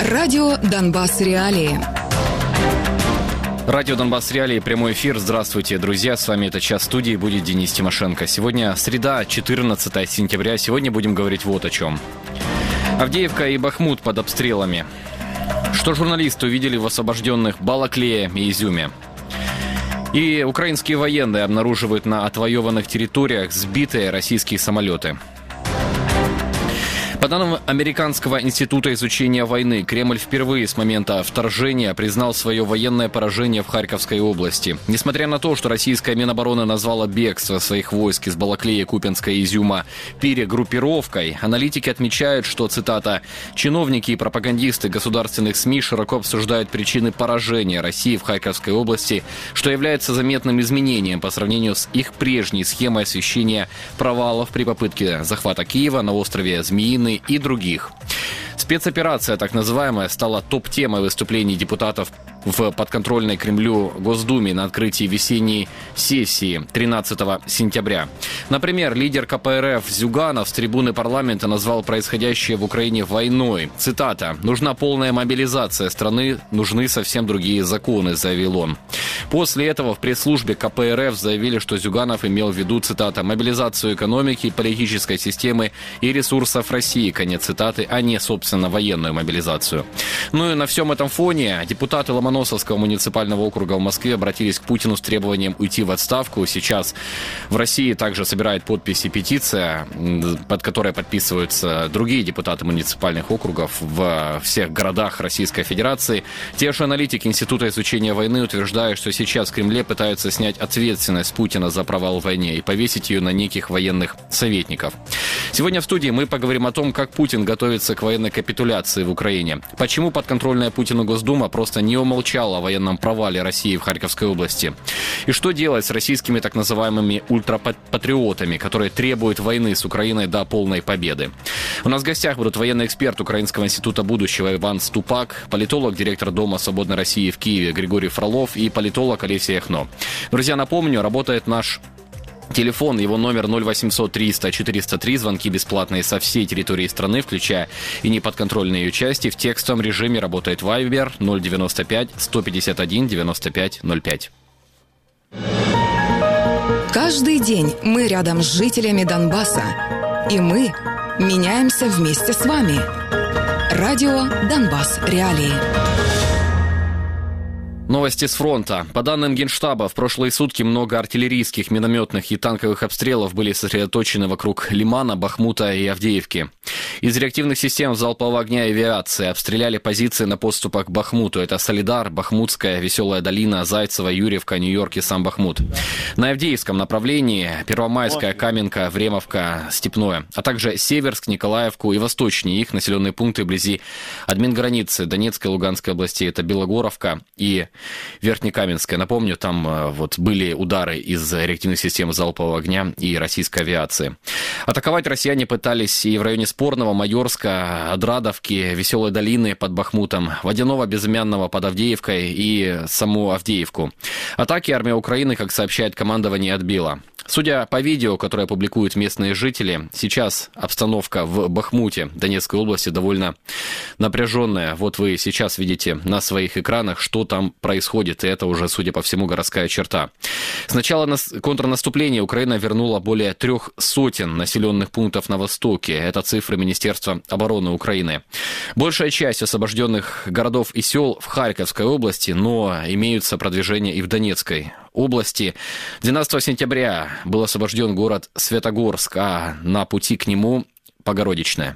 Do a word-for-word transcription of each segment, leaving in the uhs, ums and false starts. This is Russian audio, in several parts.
Радио «Донбасс. Реалии». Радио «Донбасс. Реалии», прямой эфир. Здравствуйте, друзья. С вами этот час студии будет Денис Тимошенко. Сегодня среда, четырнадцатое сентября. Сегодня будем говорить вот о чем. Авдеевка и Бахмут под обстрелами. Что журналисты увидели в освобожденных Балаклее и Изюме. И украинские военные обнаруживают на отвоеванных территориях сбитые российские самолеты. По данным Американского института изучения войны, Кремль впервые с момента вторжения признал свое военное поражение в Харьковской области. Несмотря на то, что российская Минобороны назвала бегство своих войск из Балаклеи, Купянска и Изюма перегруппировкой, аналитики отмечают, что, цитата, «чиновники и пропагандисты государственных СМИ широко обсуждают причины поражения России в Харьковской области, что является заметным изменением по сравнению с их прежней схемой освещения провалов при попытке захвата Киева на острове Змеиный и других». Спецоперация, так называемая, стала топ-темой выступлений депутатов в подконтрольной Кремлю Госдуме на открытии весенней сессии тринадцатого сентября. Например, лидер ка пэ эр эф Зюганов с трибуны парламента назвал происходящее в Украине войной. Цитата: «Нужна полная мобилизация страны, нужны совсем другие законы», заявил он. После этого в пресс-службе ка пэ эр эф заявили, что Зюганов имел в виду, цитата, «мобилизацию экономики, политической системы и ресурсов России», конец цитаты, а не, собственно, военную мобилизацию. Ну и на всем этом фоне депутаты Ломоносовского муниципального округа в Москве обратились к Путину с требованием уйти в отставку. Сейчас в России также собирает подписи петиция, под которой подписываются другие депутаты муниципальных округов в всех городах Российской Федерации. Те же аналитики Института изучения войны утверждают, что сейчас в Кремле пытаются снять ответственность Путина за провал в войне и повесить ее на неких военных советников. Сегодня в студии мы поговорим о том, как Путин готовится к военной капитуляции в Украине. Почему подконтрольная Путину Госдума просто не умолчала о военном провале России в Харьковской области. И что делать с российскими так называемыми ультрапатриотами, которые требуют войны с Украиной до полной победы. У нас в гостях будут военный эксперт Украинского института будущего Иван Ступак, политолог, директор Дома свободной России в Киеве Григорий Фролов и политолог Олеся Яхно. Друзья, напомню, работает наш телефон, его номер ноль восемьсот триста четыреста три, звонки бесплатные со всей территории страны, включая и неподконтрольные ее части. В текстовом режиме работает Viber ноль девяносто пять сто пятьдесят один девяносто пять ноль пять. Каждый день мы рядом с жителями Донбасса. И мы меняемся вместе с вами. Радио «Донбасс. Реалии». Новости с фронта. По данным Генштаба, в прошлые сутки много артиллерийских, минометных и танковых обстрелов были сосредоточены вокруг Лимана, Бахмута и Авдеевки. Из реактивных систем залпового огня и авиации обстреляли позиции на подступах к Бахмуту. Это Солидар, Бахмутская, Веселая долина, Зайцево, Юрьевка, Нью-Йорк и сам Бахмут. На Авдеевском направлении Первомайская, Каменка, Времовка, Степное, а также Северск, Николаевку и восточнее их населенные пункты вблизи админграницы Донецкой и Луганской областей. Это Белогоровка и Верхнекаменская. Напомню, там вот были удары из реактивных систем залпового огня и российской авиации. Атаковать россияне пытались и в районе Спорного, Майорска, Адрадовки, Веселой долины под Бахмутом, Водяного, Безымянного под Авдеевкой и саму Авдеевку. Атаки армия Украины, как сообщает командование, отбила. Судя по видео, которое публикуют местные жители, сейчас обстановка в Бахмуте, Донецкой области, довольно напряженная. Вот вы сейчас видите на своих экранах, что там происходит, и это уже, судя по всему, городская черта. С начала контрнаступления Украина вернула более трех сотен населенных пунктов на востоке. Это цифры Министерства обороны Украины. Большая часть освобожденных городов и сел в Харьковской области, но имеются продвижения и в Донецкой области. двенадцатого сентября был освобожден город Светогорск, а на пути к нему Богородичная.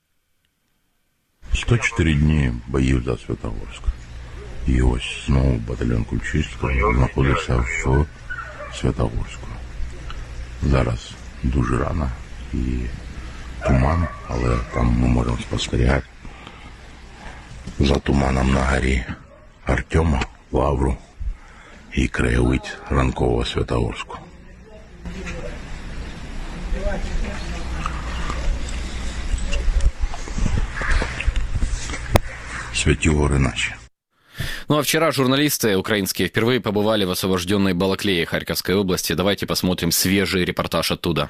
сто чотири дні боїв за Святогорськ. І ось знову батальйон Кульчицького знаходиться в Святогорську. Зараз дуже рано і туман, але там ми можемо спостерігати за туманом на горі Артема, Лавру і краєвид ранкового Святогорську. Святі гори наші. Ну а вчера журналисты украинские впервые побывали в освобожденной Балаклее Харьковской области. Давайте посмотрим свежий репортаж оттуда.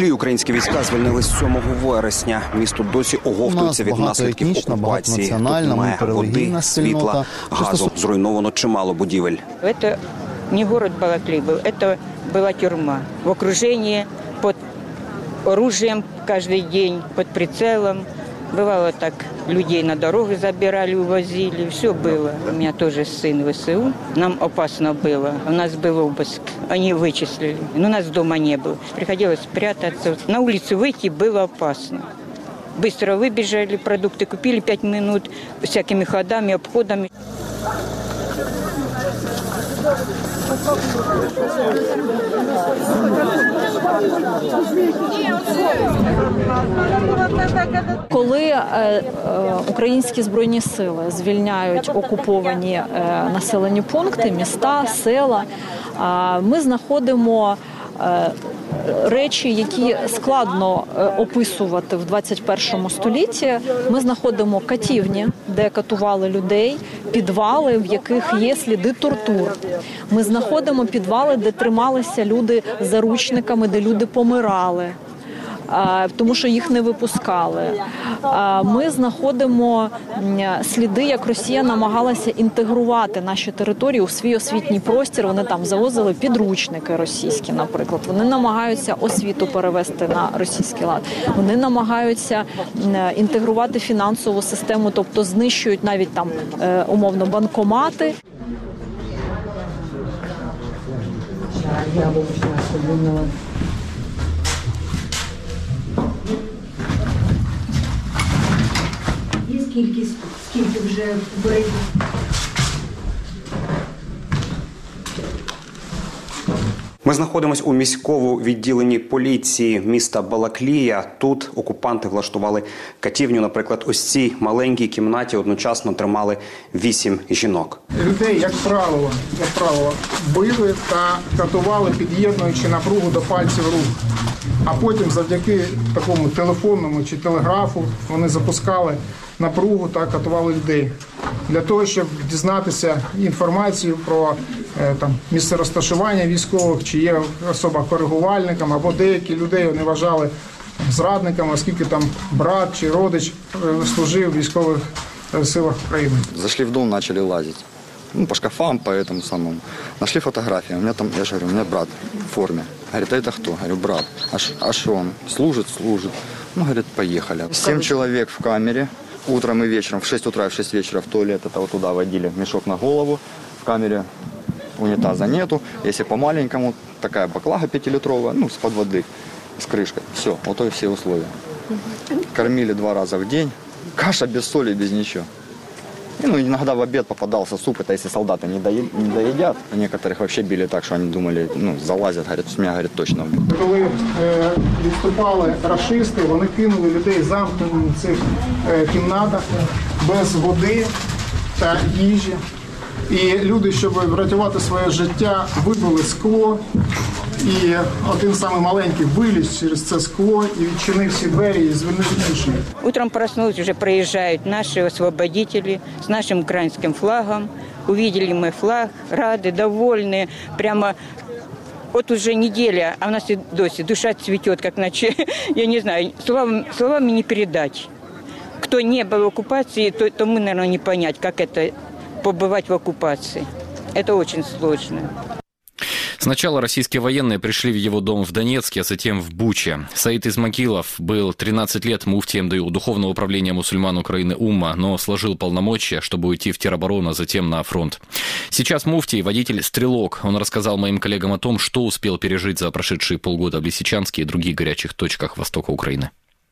Балаклію українські війська звільнили сьомого вересня. Місто досі оговтується від наслідків окупації. Тут немає води, світла, газу. Зруйновано чимало будівель. Це не город Балаклей був, це була тюрма. В окруженні, під оружием кожен день, під прицелом. Бывало так, людей на дорогу забирали, увозили, все было. У меня тоже сын в ВСУ, нам опасно было. У нас был обыск, они вычислили, но нас дома не было. Приходилось прятаться. На улицу выйти было опасно. Быстро выбежали, продукты купили, пять минут, всякими ходами, обходами. Коли е, е, українські збройні сили звільняють окуповані е, населені пункти, міста, села, е, ми знаходимо е, речі, які складно описувати в двадцять першому столітті. Ми знаходимо катівні, де катували людей, підвали, в яких є сліди тортур. Ми знаходимо підвали, де трималися люди заручниками, де люди помирали, тому що їх не випускали. Ми знаходимо сліди, як Росія намагалася інтегрувати наші території у свій освітній простір. Вони там завозили підручники російські, наприклад. Вони намагаються освіту перевести на російський лад. Вони намагаються інтегрувати фінансову систему, тобто знищують навіть там умовно банкомати. Кількість, скільки вже вбили. Ми знаходимося у міському відділенні поліції міста Балаклія. Тут окупанти влаштували катівню. Наприклад, ось цій маленькій кімнаті одночасно тримали вісім жінок. Людей, як правило, як правило, били та катували, під'єднуючи напругу до пальців рук. А потім завдяки такому телефонному чи телеграфу вони запускали напругу та катували людей. Для того, щоб дізнатися інформацію про е, там, місце розташування військових, чи є особа коригувальником, або деякі людей вони вважали зрадниками, оскільки там брат чи родич е, служив в військових е, силах України. Зашли в дом, почали лазити. Ну, по шкафам, по этому самому. Нашли фотографии. У меня там, я же говорю, у меня брат в форме. Говорит, а это кто? Говорю, брат. А что он? Служит? Служит. Ну, говорит, поехали. Семь человек в камере. Утром и вечером, в шесть утра и в шесть вечера в туалет, это вот туда водили мешок на голову. В камере унитаза нету. Если по-маленькому, такая баклага пятилитровая, ну, с-под воды, с крышкой. Все, вот то и все условия. Кормили два раза в день. Каша без соли, без ничего. И, ну, иногда в обед попадался суп, это если солдаты не, доед, не доедят. Некоторых вообще били так, что они думали, ну, залазят, говорят, с меня, говорит, точно будет. Коли е, відступали рашисти, вони кинули людей замкнені в цих е, кімнатах без води та їжі. І люди, щоб врятувати своє життя, вибили скло. І один самий маленький виліз через це скло і відчинив всі двері і звільнив інших. Утром проснулись, уже приезжают наши освободители с нашим украинским флагом. Увидели мы флаг, рады, довольные. Прямо вот уже неделя, а у нас и досі душа цветет, как ночи. Я не знаю, словами, словами не передать. Кто не был в оккупации, то, то мы, наверное, не понять, как это побывать в оккупации. Это очень сложно. Сначала российские военные пришли в его дом в Донецке, а затем в Буче. Саид Измагилов был тринадцать лет муфтием ДАИ Духовного управления мусульман Украины УММА, но сложил полномочия, чтобы уйти в тероборону, а затем на фронт. Сейчас муфтий – водитель-стрелок. Он рассказал моим коллегам о том, что успел пережить за прошедшие полгода в Лисичанске и других горячих точках востока Украины.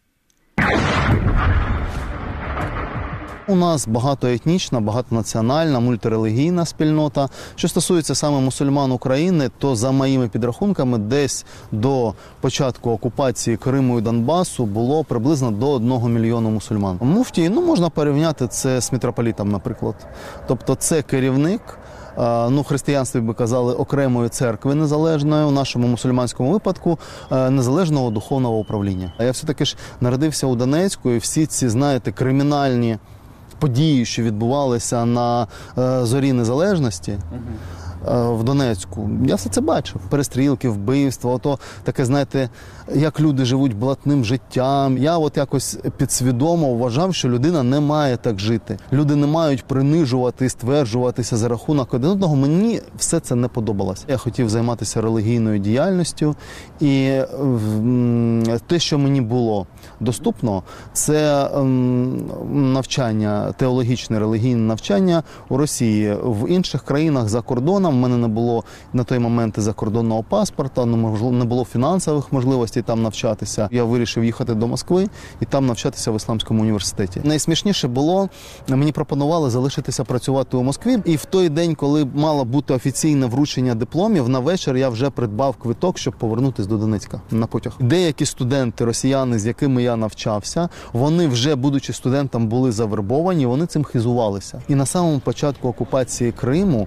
У нас багатоетнічна, багатонаціональна, мультирелігійна спільнота. Що стосується саме мусульман України, то за моїми підрахунками десь до початку окупації Криму і Донбасу було приблизно до одного мільйону мусульман. Муфтій, ну, можна порівняти це з митрополітом, наприклад. Тобто це керівник, ну, християнстві би казали, окремої церкви незалежної, у нашому мусульманському випадку незалежного духовного управління. А я все-таки ж народився у Донецьку, і всі ці, знаєте, кримінальні події, що відбувалися на е, зорі незалежності, в Донецьку. Я все це бачив. Перестрілки, вбивства, ото таке, знаєте, як люди живуть блатним життям. Я от якось підсвідомо вважав, що людина не має так жити. Люди не мають принижувати, стверджуватися за рахунок один одного. Мені все це не подобалось. Я хотів займатися релігійною діяльністю, і те, що мені було доступно, це навчання, теологічне, релігійне навчання у Росії. В інших країнах за кордоном в мене не було на той момент закордонного паспорта, не було фінансових можливостей там навчатися. Я вирішив їхати до Москви і там навчатися в Ісламському університеті. Найсмішніше було, мені пропонували залишитися працювати у Москві, і в той день, коли мало бути офіційне вручення дипломів, на вечір я вже придбав квиток, щоб повернутися до Донецька на потяг. Деякі студенти, росіяни, з якими я навчався, вони вже, будучи студентом, були завербовані, вони цим хизувалися. І на самому початку окупації Криму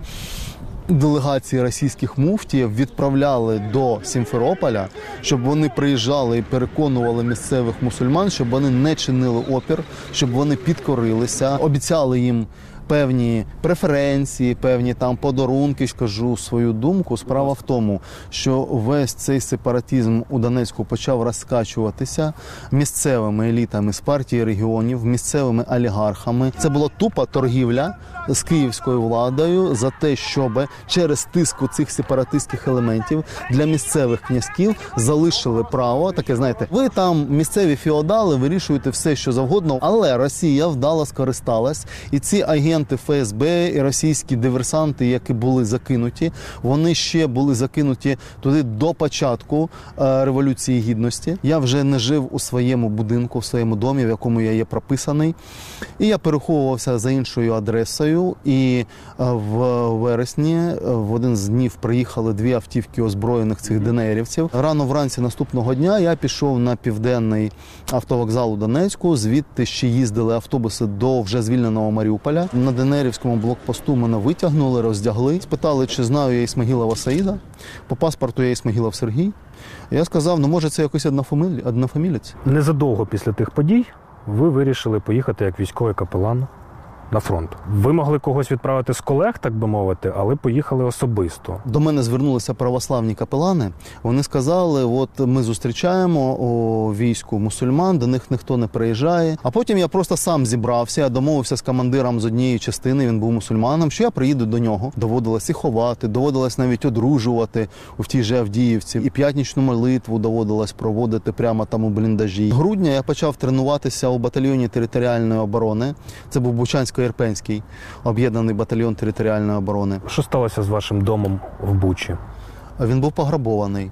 делегації російських муфтіїв відправляли до Сімферополя, щоб вони приїжджали і переконували місцевих мусульман, щоб вони не чинили опір, щоб вони підкорилися, обіцяли їм певні преференції, певні там подарунки. Скажу свою думку. Справа в тому, що весь цей сепаратизм у Донецьку почав розкачуватися місцевими елітами з партії регіонів, місцевими олігархами. Це була тупа торгівля з київською владою за те, щоб через тиск цих сепаратистських елементів для місцевих князьків залишили право, таке, знаєте, ви там місцеві феодали, вирішуєте все, що завгодно, але Росія вдало скористалась, і ці агенти Ф С Б і російські диверсанти, які були закинуті, вони ще були закинуті туди до початку е, Революції Гідності. Я вже не жив у своєму будинку, в своєму домі, в якому я є прописаний, і я переховувався за іншою адресою. І в вересні в один з днів приїхали дві автівки озброєних цих ДНРівців. Рано вранці наступного дня я пішов на південний автовокзал у Донецьку, звідти ще їздили автобуси до вже звільненого Маріуполя. На ДНРівському блокпосту мене витягнули, роздягли, спитали, чи знаю я Ісмагілова Саїда. По паспорту я Ісмагілов Сергій. Я сказав, ну може це якийсь однофамілець. Незадовго після тих подій ви вирішили поїхати як військовий капелан на фронт. Ви могли когось відправити з колег, так би мовити, але поїхали особисто. До мене звернулися православні капелани. Вони сказали, от ми зустрічаємо у війську мусульман, до них ніхто не приїжджає. А потім я просто сам зібрався, я домовився з командиром з однієї частини, він був мусульманом, що я приїду до нього. Доводилось і ховати, доводилось навіть одружувати у тій же Авдіївці. І п'ятничну молитву доводилось проводити прямо там у бліндажі. Грудня я почав тренуватися у батальйоні територіальної оборони. Це був Бучансько-Ірпенський об'єднаний батальйон територіальної оборони. Що сталося з вашим домом в Бучі? Він був пограбований.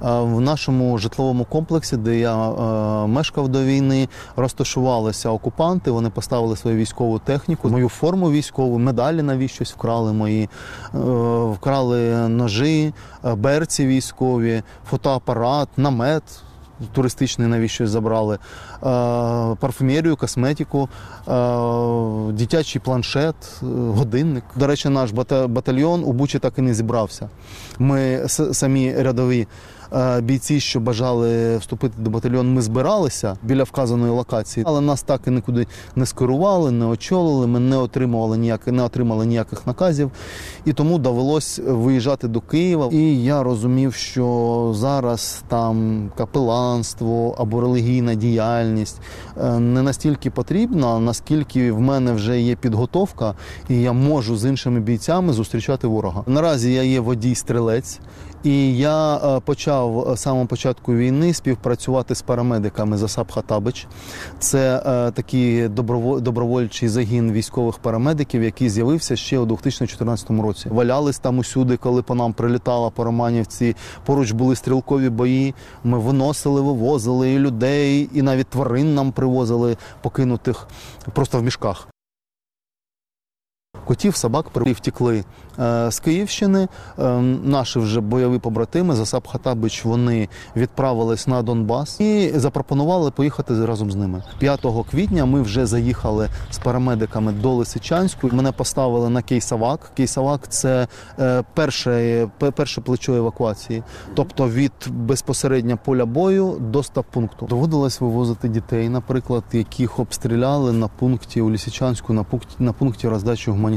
В нашому житловому комплексі, де я мешкав до війни, розташувалися окупанти, вони поставили свою військову техніку, мою форму військову, медалі навіщось вкрали мої, вкрали ножі, берці військові, фотоапарат, намет туристичний навіщось забрали, парфумерію, косметику, дитячий планшет, годинник. До речі, наш батальйон у Бучі так і не зібрався. Ми самі рядові бійці, що бажали вступити до батальйону, ми збиралися біля вказаної локації, але нас так і нікуди не скерували, не очолили, ми не отримували ніяких, не отримали ніяких наказів, і тому довелось виїжджати до Києва. І я розумів, що зараз там капеланство або релігійна діяльність не настільки потрібна, наскільки в мене вже є підготовка, і я можу з іншими бійцями зустрічати ворога. Наразі я є водій-стрілець, і я почав з самого початку війни співпрацювати з парамедиками Засап Хатабич. Це е, такий добровольчий загін військових парамедиків, який з'явився ще у дві тисячі чотирнадцятому році. Валялись там усюди, коли по нам прилітала по Романівці. Поруч були стрілкові бої. Ми виносили, вивозили і людей, і навіть тварин нам привозили покинутих просто в мішках. Котів, собак втекли е, з Київщини. Е, наші вже бойові побратими, Засап Хатабич, вони відправились на Донбас і запропонували поїхати разом з ними. п'ятого квітня ми вже заїхали з парамедиками до Лисичанську. Мене поставили на Кейсавак. Кейсавак – це е, перше, перше плечо евакуації, тобто від безпосередньо поля бою до стаб-пункту. Доводилось вивозити дітей, наприклад, яких обстріляли на пункті у Лисичанську, на пункті, на пункті роздачі гуманітарної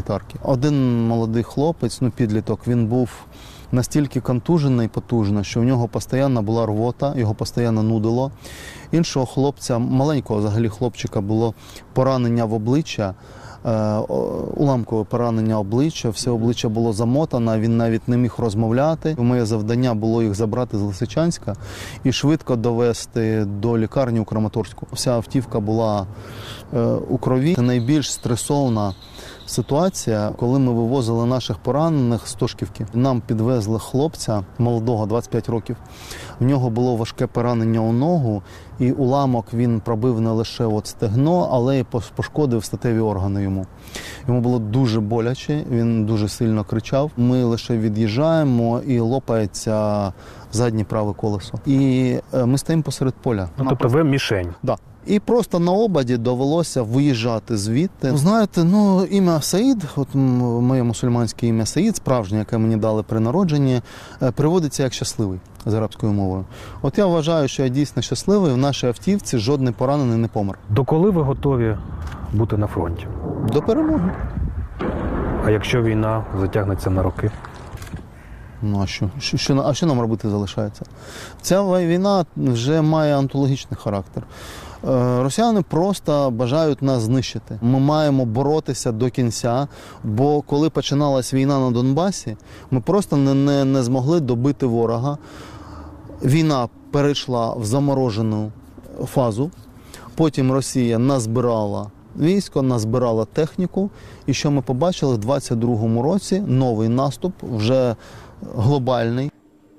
гуманітарки. Один молодий хлопець, ну підліток, він був настільки контужений потужно, що в нього постійно була рвота, його постійно нудило. Іншого хлопця, маленького взагалі хлопчика, було поранення в обличчя, уламкове поранення обличчя, все обличчя було замотане, він навіть не міг розмовляти. Моє завдання було їх забрати з Лисичанська і швидко довести до лікарні у Краматорську. Вся автівка була у крові. Це найбільш стресовна ситуація, коли ми вивозили наших поранених з Тошківки. Нам підвезли хлопця молодого, двадцять п'ять років. В нього було важке поранення у ногу, і уламок він пробив не лише от стегно, але й пошкодив статеві органи йому. Йому було дуже боляче, він дуже сильно кричав. Ми лише від'їжджаємо і лопається заднє праве колесо. І ми стоїмо посеред поля. Ну, тобто ви мішень? Так. Да. І просто на ободі довелося виїжджати звідти. Знаєте, ну, ім'я Саїд, от моє мусульманське ім'я Саїд, справжнє, яке мені дали при народженні, переводиться як щасливий з арабською мовою. От я вважаю, що я дійсно щасливий, в нашій автівці жодний поранений не помер. До коли ви готові бути на фронті? До перемоги. А якщо війна затягнеться на роки? Ну, а що? Що, що? А що нам робити залишається? Ця війна вже має онтологічний характер. Росіяни просто бажають нас знищити. Ми маємо боротися до кінця, бо коли починалась війна на Донбасі, ми просто не, не, не змогли добити ворога. Війна перейшла в заморожену фазу, потім Росія назбирала військо, назбирала техніку, і що ми побачили в двадцять другому році? Новий наступ, вже глобальный.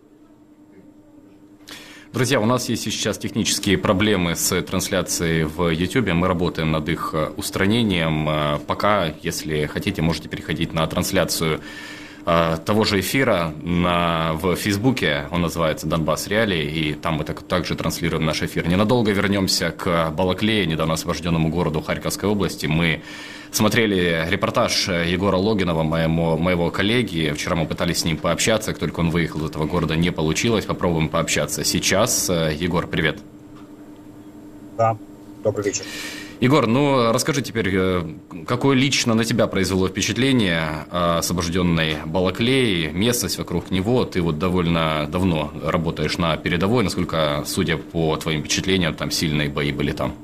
Друзья, у нас есть сейчас технические проблемы с трансляцией в YouTube. Мы работаем над их устранением. Пока, если хотите, можете переходить на трансляцию того же эфира на, в Фейсбуке. Он называется «Донбасс Реалии», и там мы так, также транслируем наш эфир. Ненадолго вернемся к Балаклее, недавно освобожденному городу Харьковской области. Мы смотрели репортаж Егора Логинова, моему, моего коллеги. Вчера мы пытались с ним пообщаться. Как только он выехал из этого города, не получилось. Попробуем пообщаться сейчас. Егор, привет. Да, добрый вечер. Егор, ну расскажи теперь, какое лично на тебя произвело впечатление освобожденной Балаклеи, местность вокруг него. Ты вот довольно давно работаешь на передовой, насколько, судя по твоим впечатлениям, там сильные бои были там?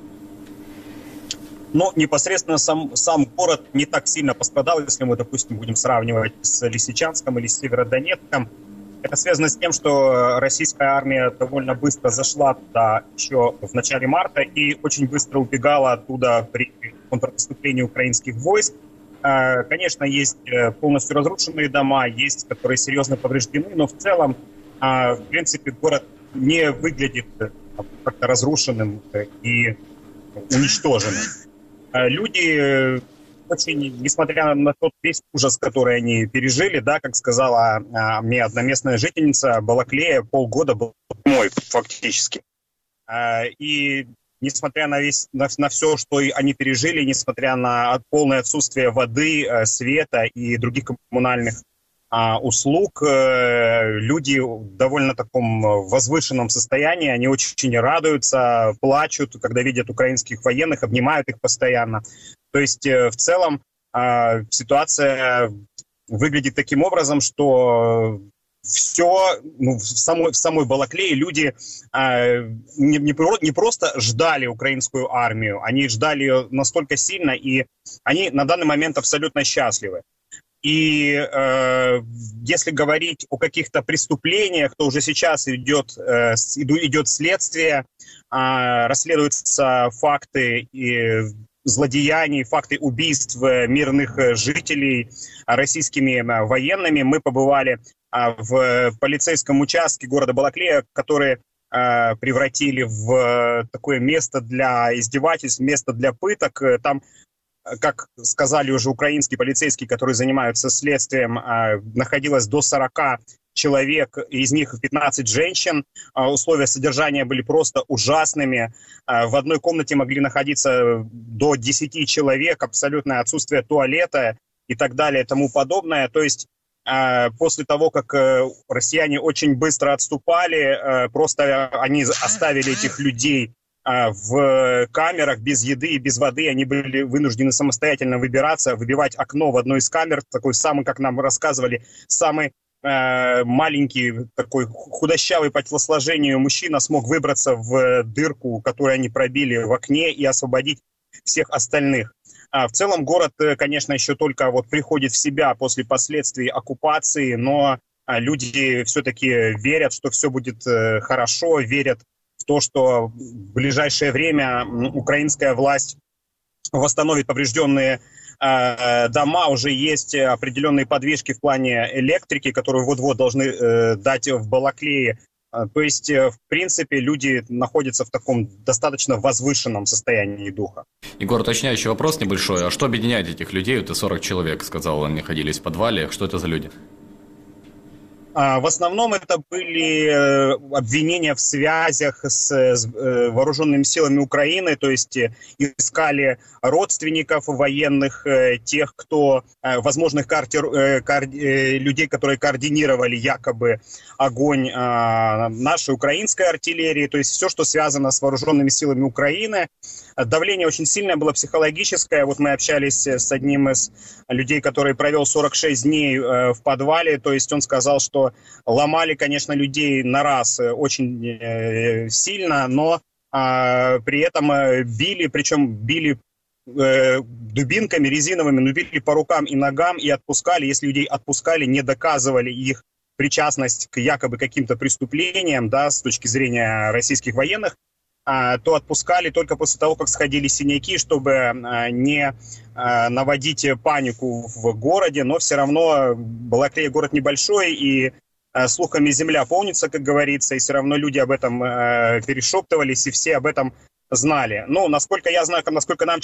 Ну, непосредственно сам, сам город не так сильно пострадал, если мы, допустим, будем сравнивать с Лисичанском или с Северодонецком. Это связано с тем, что российская армия довольно быстро зашла туда еще в начале марта и очень быстро убегала оттуда при контрнаступлении украинских войск. Конечно, есть полностью разрушенные дома, есть, которые серьезно повреждены, но в целом, в принципе, город не выглядит как-то разрушенным и уничтоженным. Люди... Очень, несмотря на тот весь ужас, который они пережили, да, как сказала а, мне одна местная жительница, Балаклея полгода был мой фактически. А, и несмотря на, весь, на, на все, что они пережили, несмотря на полное отсутствие воды, света и других коммунальных а, услуг, люди в довольно таком возвышенном состоянии, они очень радуются, плачут, когда видят украинских военных, обнимают их постоянно. То есть в целом ситуация выглядит таким образом, что все, ну, в, самой, в самой Балаклее люди не, не, не просто ждали украинскую армию, они ждали ее настолько сильно, и они на данный момент абсолютно счастливы. И э, если говорить о каких-то преступлениях, то уже сейчас идет, э, идет следствие, э, расследуются факты и злодеяний, факты убийств мирных жителей российскими военными. Мы побывали э, в полицейском участке города Балаклея, который э, превратили в такое место для издевательств, место для пыток. Там, как сказали уже украинские полицейские, которые занимаются следствием, находилось до сорока человек, из них пятнадцать женщин. Условия содержания были просто ужасными. В одной комнате могли находиться до десяти человек, абсолютное отсутствие туалета и так далее и тому подобное. То есть после того, как россияне очень быстро отступали, просто они оставили этих людей в камерах без еды и без воды. Они были вынуждены самостоятельно выбираться, выбивать окно в одной из камер. Такой самый, как нам рассказывали, самый э, маленький, такой худощавый по телосложению мужчина смог выбраться в дырку, которую они пробили в окне, и освободить всех остальных. А в целом город, конечно, еще только вот приходит в себя после последствий оккупации, но люди все-таки верят, что все будет хорошо, верят в то, что в ближайшее время украинская власть восстановит поврежденные э, дома. Уже есть определенные подвижки в плане электрики, которую вот-вот должны э, дать в Балаклее. То есть, в принципе, люди находятся в таком достаточно возвышенном состоянии духа. Егор, уточняющий вопрос небольшой. А что объединяет этих людей? Это сорок человек, сказал, они находились в подвале. Что это за люди? В основном это были обвинения в связях с вооруженными силами Украины, то есть искали родственников военных, тех, кто, возможных коорди... людей, которые координировали якобы огонь нашей украинской артиллерии, то есть все, что связано с вооруженными силами Украины. Давление очень сильное было, психологическое. Вот мы общались с одним из людей, который провел сорок шесть дней в подвале, то есть он сказал, что ломали, конечно, людей на раз очень э, сильно, но э, при этом били, причем били э, дубинками резиновыми, но били по рукам и ногам и отпускали. Если людей отпускали, не доказывали их причастность к якобы каким-то преступлениям, да, с точки зрения российских военных, э, то отпускали только после того, как сходили синяки, чтобы э, не э, наводить панику в городе, но все равно Балаклея город небольшой, и слухами земля полнится, как говорится, и все равно люди об этом э, перешептывались, и все об этом знали. Ну, насколько я знаю, насколько нам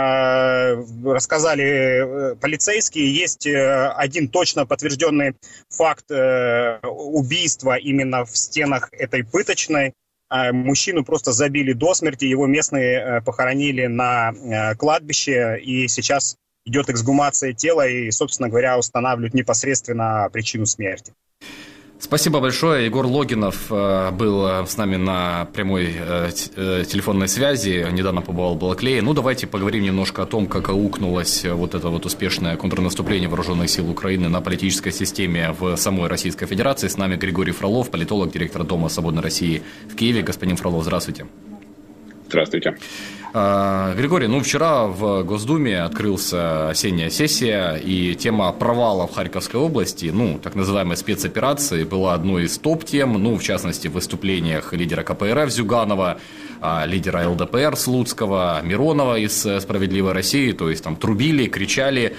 вчера э, рассказали э, полицейские, есть э, один точно подтвержденный факт э, убийства именно в стенах этой пыточной. Э, мужчину просто забили до смерти, его местные э, похоронили на э, кладбище, и сейчас идет эксгумация тела, и, собственно говоря, устанавливают непосредственно причину смерти. Спасибо большое. Егор Логинов был с нами на прямой телефонной связи, недавно побывал в Балаклее. Ну, давайте поговорим немножко о том, как аукнулось вот это вот успешное контрнаступление вооруженных сил Украины на политической системе в самой Российской Федерации. С нами Григорий Фролов, политолог, директор Дома Свободной России в Киеве. Господин Фролов, здравствуйте. Здравствуйте. Григорий, ну вчера в Госдуме открылась осенняя сессия, и тема провала в Харьковской области, ну, так называемой спецоперации, была одной из топ-тем, ну, в частности, в выступлениях лидера ка пэ эр эф Зюганова, лидера эл дэ пэ эр Слуцкого, Миронова из «Справедливой России», то есть там трубили, кричали.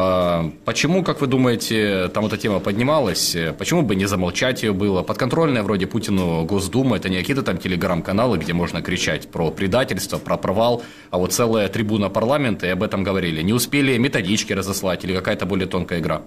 Почему, как вы думаете, там эта тема поднималась? Почему бы не замолчать ее было? Подконтрольная вроде Путину Госдума, это не какие-то там телеграм-каналы, где можно кричать про предательство, про провал, а вот целая трибуна парламента, и об этом говорили. Не успели методички разослать или какая-то более тонкая игра?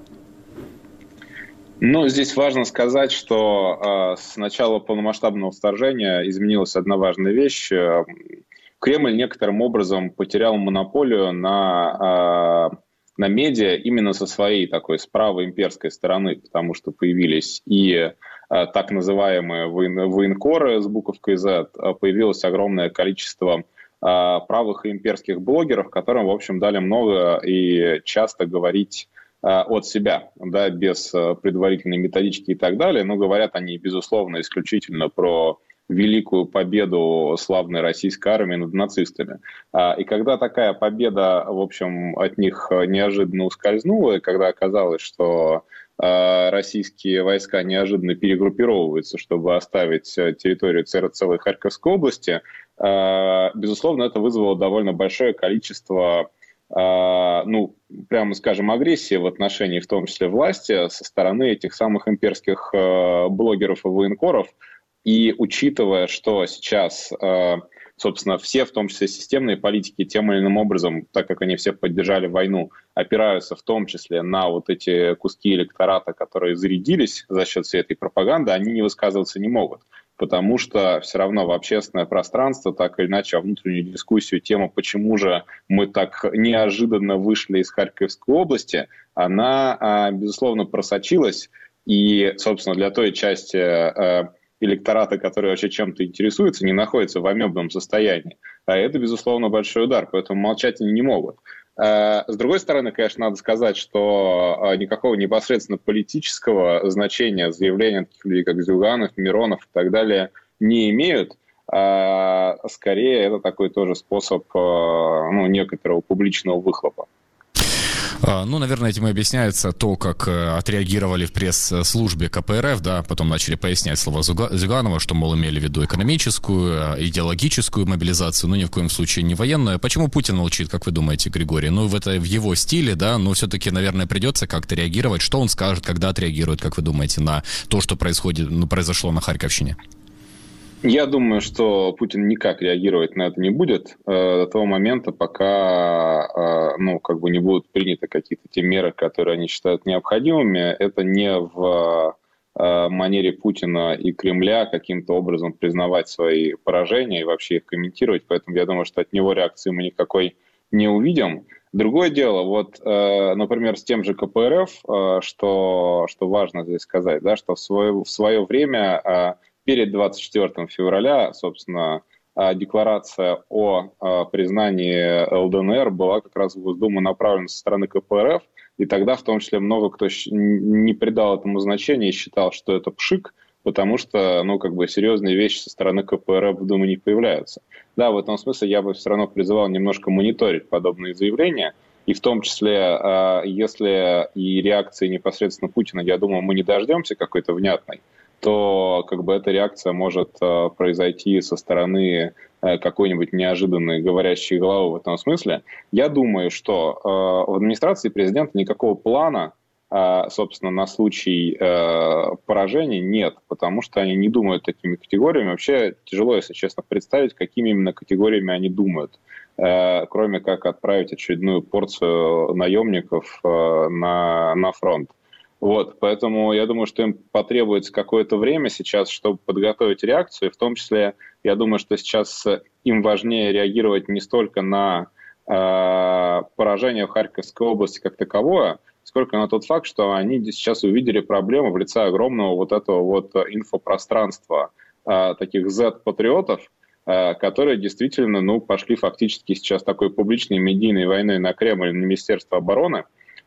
Ну, здесь важно сказать, что э, с начала полномасштабного вторжения изменилась одна важная вещь. Кремль некоторым образом потерял монополию на... Э, на медиа именно со своей такой с правой имперской стороны, потому что появились и э, так называемые воен, военкоры с буковкой Z, появилось огромное количество э, правых и имперских блогеров, которым, в общем, дали много и часто говорить э, от себя, да, без э, предварительной методички и так далее, но говорят они, безусловно, исключительно про великую победу славной российской армии над нацистами. И когда такая победа, в общем, от них неожиданно ускользнула, и когда оказалось, что российские войска неожиданно перегруппировываются, чтобы оставить территорию целой Харьковской области, безусловно, это вызвало довольно большое количество, ну, прямо скажем, агрессии в отношении, в том числе, власти со стороны этих самых имперских блогеров и военкоров. И учитывая, что сейчас, собственно, все, в том числе системные политики, тем или иным образом, так как они все поддержали войну, опираются в том числе на вот эти куски электората, которые зарядились за счет всей этой пропаганды, они не высказываться не могут. Потому что все равно в общественное пространство, так или иначе, во внутреннюю дискуссию тема, почему же мы так неожиданно вышли из Харьковской области, она, безусловно, просочилась. И, собственно, для той части электората, который вообще чем-то интересуется, не находится в амебном состоянии. А это, безусловно, большой удар, поэтому молчать они не могут. С другой стороны, конечно, надо сказать, что никакого непосредственно политического значения заявления таких людей, как Зюганов, Миронов и так далее, не имеют. А скорее, это такой тоже способ ну, некоторого публичного выхлопа. Ну, наверное, этим и объясняется то, как отреагировали в пресс-службе ка пэ эр эф, да, потом начали пояснять слова Зюганова, что, мол, имели в виду экономическую, идеологическую мобилизацию, но ни в коем случае не военную. Почему Путин молчит, как вы думаете, Григорий? Ну, это в его стиле, да, но все-таки, наверное, придется как-то реагировать. Что он скажет, когда отреагирует, как вы думаете, на то, что происходит, ну, произошло на Харьковщине? Я думаю, что Путин никак реагировать на это не будет э, до того момента, пока э, ну, как бы не будут приняты какие-то те меры, которые они считают необходимыми. Это не в э, манере Путина и Кремля каким-то образом признавать свои поражения и вообще их комментировать. Поэтому я думаю, что от него реакции мы никакой не увидим. Другое дело, вот, э, например, с тем же ка пэ эр эф, э, что, что важно здесь сказать, да, что в свое, в свое время... Э, Перед двадцать четвёртым февраля, собственно, декларация о признании эл дэ эн эр была как раз в Госдуму направлена со стороны ка пэ эр эф, и тогда в том числе много кто не придал этому значения и считал, что это пшик, потому что, ну, как бы серьезные вещи со стороны ка пэ эр эф в Думе не появляются. Да, в этом смысле я бы все равно призывал немножко мониторить подобные заявления, и в том числе, если и реакции непосредственно Путина, я думаю, мы не дождемся какой-то внятной, то как бы эта реакция может э, произойти со стороны э, какой-нибудь неожиданной говорящей головы в этом смысле. Я думаю, что э, в администрации президента никакого плана, э, собственно, на случай э, поражения нет, потому что они не думают такими категориями. Вообще тяжело, если честно, представить, какими именно категориями они думают, э, кроме как отправить очередную порцию наемников э, на, на фронт. Вот, поэтому я думаю, что им потребуется какое-то время сейчас, чтобы подготовить реакцию. В том числе, я думаю, что сейчас им важнее реагировать не столько на э, поражение в Харьковской области как таковое, сколько на тот факт, что они сейчас увидели проблему в лице огромного вот этого вот инфопространства э, таких зет-патриотов, э, которые действительно, ну, пошли фактически сейчас такой публичной медийной войной на Кремль, на Министерство обороны.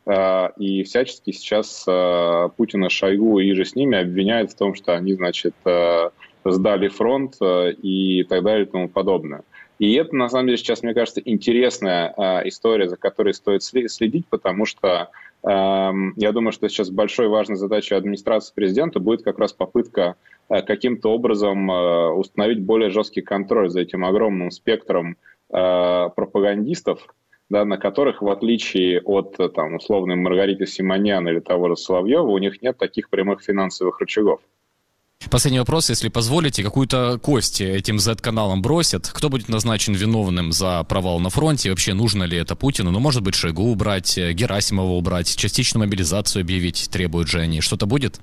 И всячески сейчас Путина, Шойгу и же с ними обвиняют в том, что они, значит, сдали фронт и так далее и тому подобное. И это, на самом деле, сейчас, мне кажется, интересная история, за которой стоит следить, потому что я думаю, что сейчас большой важной задачей администрации президента будет как раз попытка каким-то образом установить более жесткий контроль за этим огромным спектром пропагандистов, да, на которых, в отличие от там, условной Маргариты Симонян или того же Соловьева, у них нет таких прямых финансовых рычагов. Последний вопрос, если позволите, какую-то кость этим зет-каналам бросят? Кто будет назначен виновным за провал на фронте? Вообще, нужно ли это Путину? Ну, может быть, Шойгу убрать, Герасимова убрать, частичную мобилизацию объявить требуют же они. Что-то будет?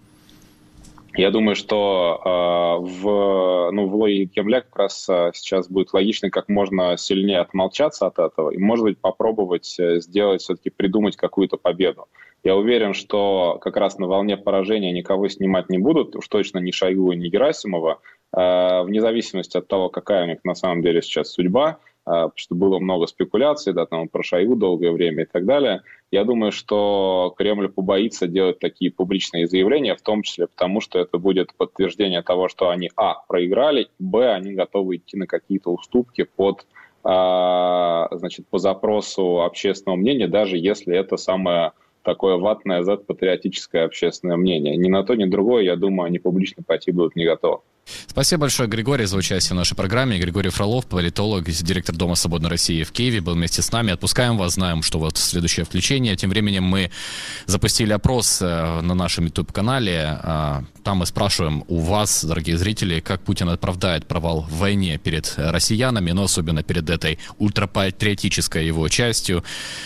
Я думаю, что э, в, ну, в логике Кремля как раз э, сейчас будет логично как можно сильнее отмолчаться от этого и, может быть, попробовать сделать, все-таки придумать какую-то победу. Я уверен, что как раз на волне поражения никого снимать не будут, уж точно ни Шойгу, ни Герасимова, э, вне зависимости от того, какая у них на самом деле сейчас судьба, э, потому что было много спекуляций, да, там про Шойгу долгое время и так далее. Я думаю, что Кремль побоится делать такие публичные заявления, в том числе потому, что это будет подтверждение того, что они, а, проиграли, б, они готовы идти на какие-то уступки под, а, значит, по запросу общественного мнения, даже если это самое такое ватное зет-патриотическое общественное мнение. Ни на то, ни другое, я думаю, они публично пойти будут не готовы. Спасибо большое, Григорий, за участие в нашей программе. Григорий Фролов, политолог, директор Дома свободной России в Киеве, был вместе с нами. Отпускаем вас, знаем, что вот следующее включение. Тем временем мы запустили опрос на нашем YouTube-канале. Там мы спрашиваем у вас, дорогие зрители, как Путин оправдает провал в войне перед россиянами, но особенно перед этой ультрапатриотической его частью.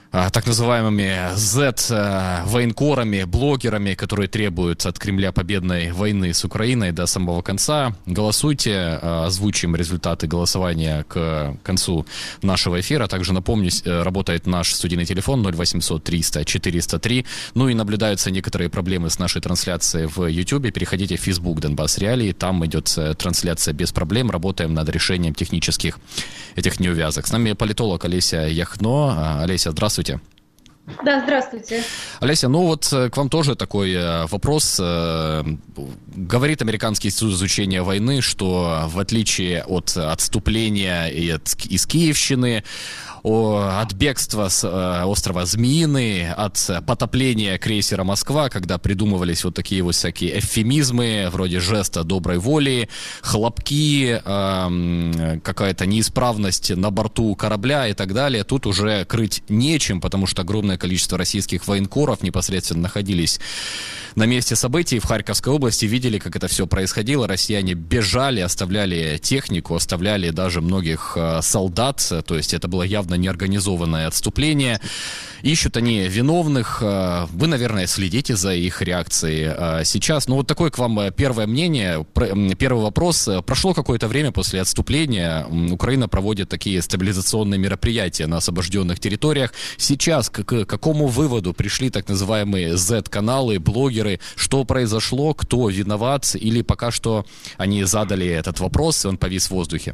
так называемыми Z-военкорами, блогерами, которые требуют от Кремля победной войны с Украиной до самого конца. Голосуйте, озвучим результаты голосования к концу нашего эфира. Также напомню, работает наш студийный телефон ноль восемьсот триста четыреста три. Ну и наблюдаются некоторые проблемы с нашей трансляцией в YouTube. Переходите в Facebook Донбасс Реалии. Там идет трансляция без проблем. Работаем над решением технических этих неувязок. С нами политолог Олеся Яхно. Олеся, здравствуйте. Да, здравствуйте. Олеся, ну вот к вам тоже такой вопрос. Говорит Американский институт изучения войны, что в отличие от отступления из Киевщины, от бегства с острова Змеиный, от потопления крейсера «Москва», когда придумывались вот такие вот всякие эвфемизмы, вроде жеста доброй воли, хлопки, э, какая-то неисправность на борту корабля и так далее, тут уже крыть нечем, потому что огромное количество российских военкоров непосредственно находились на месте событий в Харьковской области, видели, как это все происходило. Россияне бежали, оставляли технику, оставляли даже многих э, солдат, то есть это было явно неорганизованное отступление. Ищут они виновных. Вы, наверное, следите за их реакцией сейчас. Ну, вот такое к вам первое мнение. Первый вопрос. Прошло какое-то время после отступления. Украина проводит такие стабилизационные мероприятия на освобожденных территориях. Сейчас к, к какому выводу пришли так называемые Z-каналы, блогеры? Что произошло? Кто виноват? Или пока что они задали этот вопрос, и он повис в воздухе?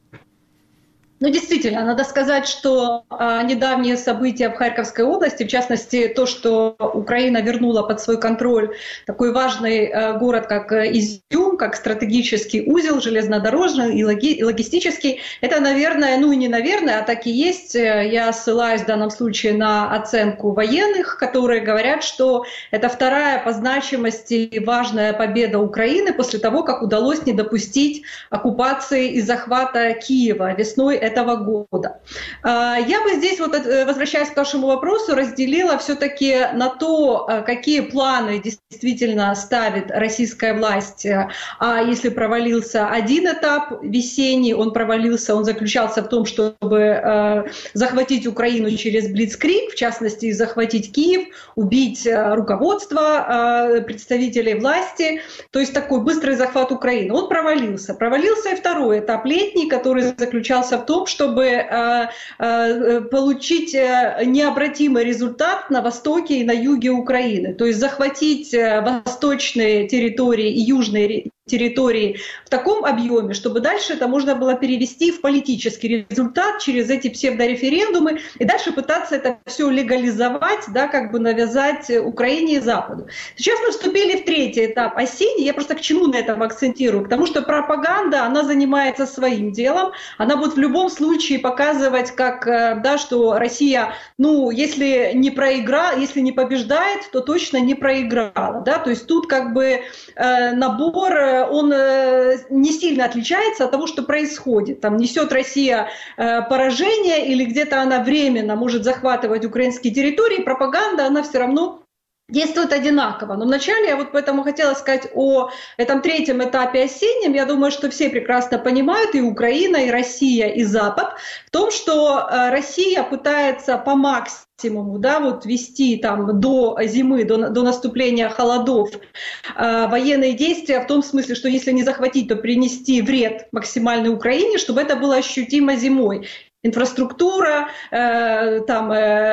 Ну, действительно, надо сказать, что а, недавние события в Харьковской области, в частности, то, что Украина вернула под свой контроль такой важный а, город, как Изюм, как стратегический узел железнодорожный и, логи, и логистический, это, наверное, ну и не наверное, а так и есть. Я ссылаюсь в данном случае на оценку военных, которые говорят, что это вторая по значимости важная победа Украины после того, как удалось не допустить оккупации и захвата Киева весной этого года. Я бы здесь, вот, возвращаясь к вашему вопросу, разделила все-таки на то, какие планы действительно ставит российская власть. А если провалился один этап весенний, он провалился, он заключался в том, чтобы захватить Украину через блицкриг, в частности, захватить Киев, убить руководство представителей власти, то есть такой быстрый захват Украины. Он провалился. Провалился и второй этап летний, который заключался в том, чтобы э, э, получить необратимый результат на востоке и на юге Украины, то есть захватить восточные территории и южные территории в таком объеме, чтобы дальше это можно было перевести в политический результат через эти псевдореферендумы и дальше пытаться это все легализовать, да, как бы навязать Украине и Западу. Сейчас мы вступили в третий этап осенний. Я просто к чему на этом акцентирую? К тому, что пропаганда, она занимается своим делом, она будет в любом случае показывать, как, да, что Россия, ну, если не проиграла, если не побеждает, то точно не проиграла, да, то есть тут как бы э, набор, он э, не сильно отличается от того, что происходит. Там несет Россия э, поражение или где-то она временно может захватывать украинские территории, пропаганда, она все равно действует одинаково. Но вначале я вот поэтому хотела сказать о этом третьем этапе осеннем. Я думаю, что все прекрасно понимают, и Украина, и Россия, и Запад, в том, что Россия пытается по максимуму, да, вот вести там до зимы, до, до наступления холодов э, военные действия в том смысле, что если не захватить, то принести вред максимальной Украине, чтобы это было ощутимо зимой. Инфраструктура, э, там,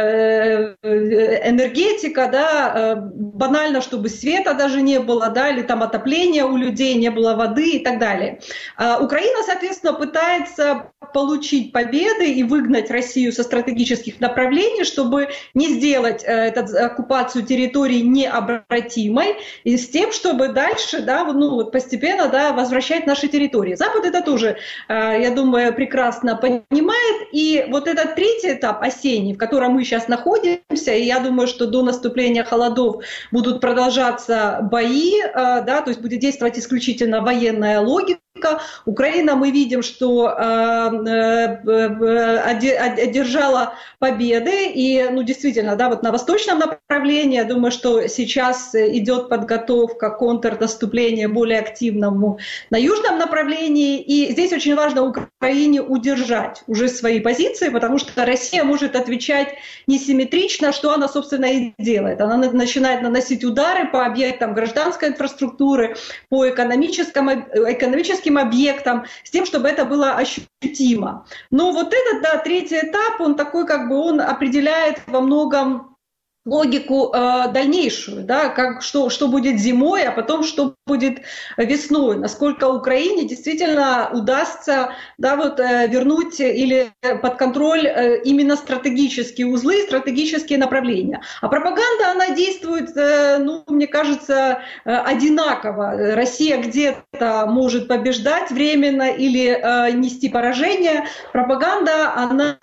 э, энергетика, да, э, банально, чтобы света даже не было, да, или там отопления у людей, не было воды и так далее. А Украина, соответственно, пытается получить победы и выгнать Россию со стратегических направлений, чтобы не сделать э, эту оккупацию территории необратимой, и с тем, чтобы дальше, да, ну, постепенно, да, возвращать наши территории. Запад это тоже, э, я думаю, прекрасно понимает. И вот этот третий этап осенний, в котором мы сейчас находимся, и я думаю, что до наступления холодов будут продолжаться бои, да, то есть будет действовать исключительно военная логика, противника. Украина, мы видим, что одержала победы. И, ну, действительно, да, вот на восточном направлении, я думаю, что сейчас идет подготовка к контрнаступлению более активному на южном направлении. И здесь очень важно Украине удержать уже свои позиции, потому что Россия может отвечать несимметрично, что она, собственно, и делает. Она начинает наносить удары по объектам гражданской инфраструктуры, по экономическим, экономическим объектам, с тем, чтобы это было ощутимо. Но вот этот, да, третий этап, он такой, как бы, он определяет во многом логику э, дальнейшую, да, как, что, что будет зимой, а потом что будет весной, насколько Украине действительно удастся, да, вот, э, вернуть или под контроль э, именно стратегические узлы, стратегические направления. А пропаганда, она действует, э, ну, мне кажется, э, одинаково. Россия где-то может побеждать временно или э, нести поражение. Пропаганда, она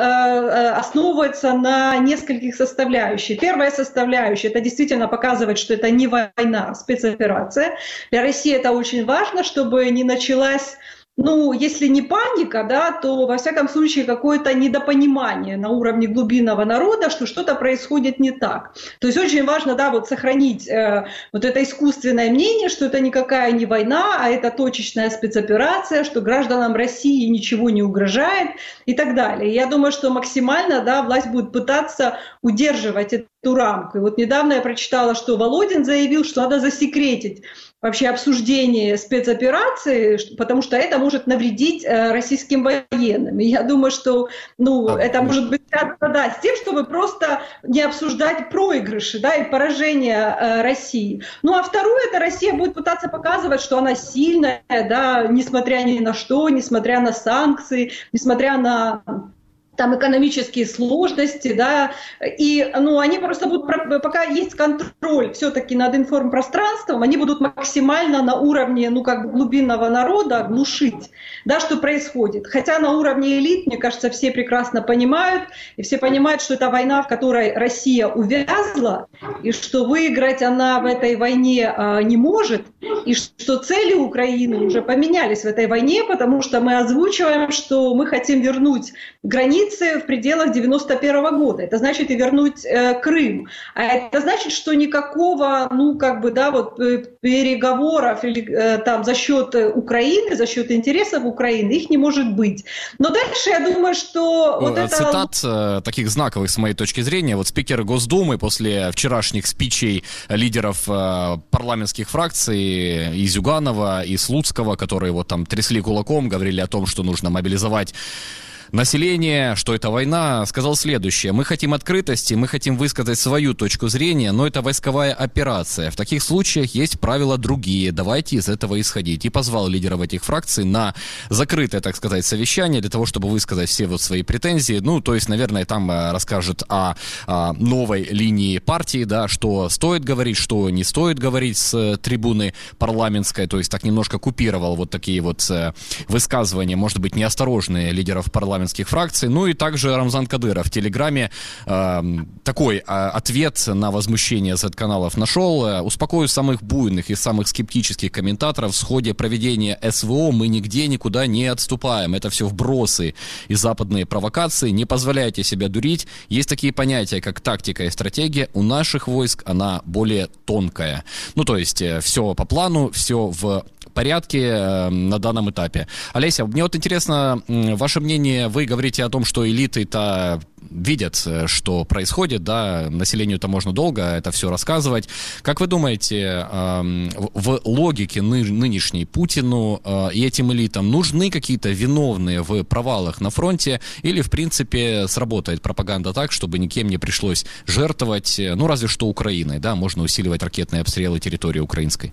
э, основывается на нескольких составляющих. Первая составляющая – это действительно показывать, что это не война, а спецоперация. Для России это очень важно, чтобы не началась, ну, если не паника, да, то, во всяком случае, какое-то недопонимание на уровне глубинного народа, что что-то происходит не так. То есть очень важно, да, вот сохранить э, вот это искусственное мнение, что это никакая не война, а это точечная спецоперация, что гражданам России ничего не угрожает и так далее. Я думаю, что максимально, да, власть будет пытаться удерживать эту рамку. И вот недавно я прочитала, что Володин заявил, что надо засекретить вообще обсуждение спецоперации, потому что это может навредить э, российским военным. И я думаю, что, ну, а, это может быть да, с тем, чтобы просто не обсуждать проигрыши, да, и поражение э, России. Ну а второе, это Россия будет пытаться показывать, что она сильная, да, несмотря ни на что, несмотря на санкции, несмотря на там экономические сложности, да, и, ну, они просто будут, пока есть контроль все-таки над информпространством, они будут максимально на уровне, ну, как бы глубинного народа глушить, да, что происходит. Хотя на уровне элит, мне кажется, все прекрасно понимают, и все понимают, что это война, в которой Россия увязла, и что выиграть она в этой войне а, не может, и что цели Украины уже поменялись в этой войне, потому что мы озвучиваем, что мы хотим вернуть границы в пределах девяносто первого года. Это значит и вернуть э, Крым. А это значит, что никакого, ну, как бы, да, вот переговоров или э, там за счет Украины, за счет интересов Украины, их не может быть. Но дальше я думаю, что вот это... Цитат э, таких знаковых, с моей точки зрения. Вот спикер Госдумы после вчерашних спичей лидеров э, парламентских фракций и Зюганова, и Слуцкого, которые вот там трясли кулаком, говорили о том, что нужно мобилизовать население, что это война, сказал следующее. Мы хотим открытости, мы хотим высказать свою точку зрения, но это войсковая операция. В таких случаях есть правила другие. Давайте из этого исходить. И позвал лидеров этих фракций на закрытое, так сказать, совещание для того, чтобы высказать все вот свои претензии. Ну, то есть, наверное, там расскажет о, о новой линии партии, да, что стоит говорить, что не стоит говорить с трибуны парламентской. То есть, так немножко купировал вот такие вот высказывания, может быть, неосторожные лидеров парламента фракций. Ну и также Рамзан Кадыров в Телеграме э, такой э, ответ на возмущение зет-каналов нашел. Э, успокою самых буйных и самых скептических комментаторов. В ходе проведения СВО мы нигде никуда не отступаем. Это все вбросы и западные провокации. Не позволяйте себя дурить. Есть такие понятия, как тактика и стратегия. У наших войск она более тонкая. Ну, то есть э, все по плану, все в порядке э, на данном этапе. Олеся, мне вот интересно э, ваше мнение. Вы говорите о том, что элиты-то видят, что происходит, да, населению-то можно долго это все рассказывать. Как вы думаете, э, в логике ны- нынешней Путину э, и этим элитам нужны какие-то виновные в провалах на фронте, или, в принципе, сработает пропаганда так, чтобы никем не пришлось жертвовать, ну, разве что Украиной, да, можно усиливать ракетные обстрелы территории украинской?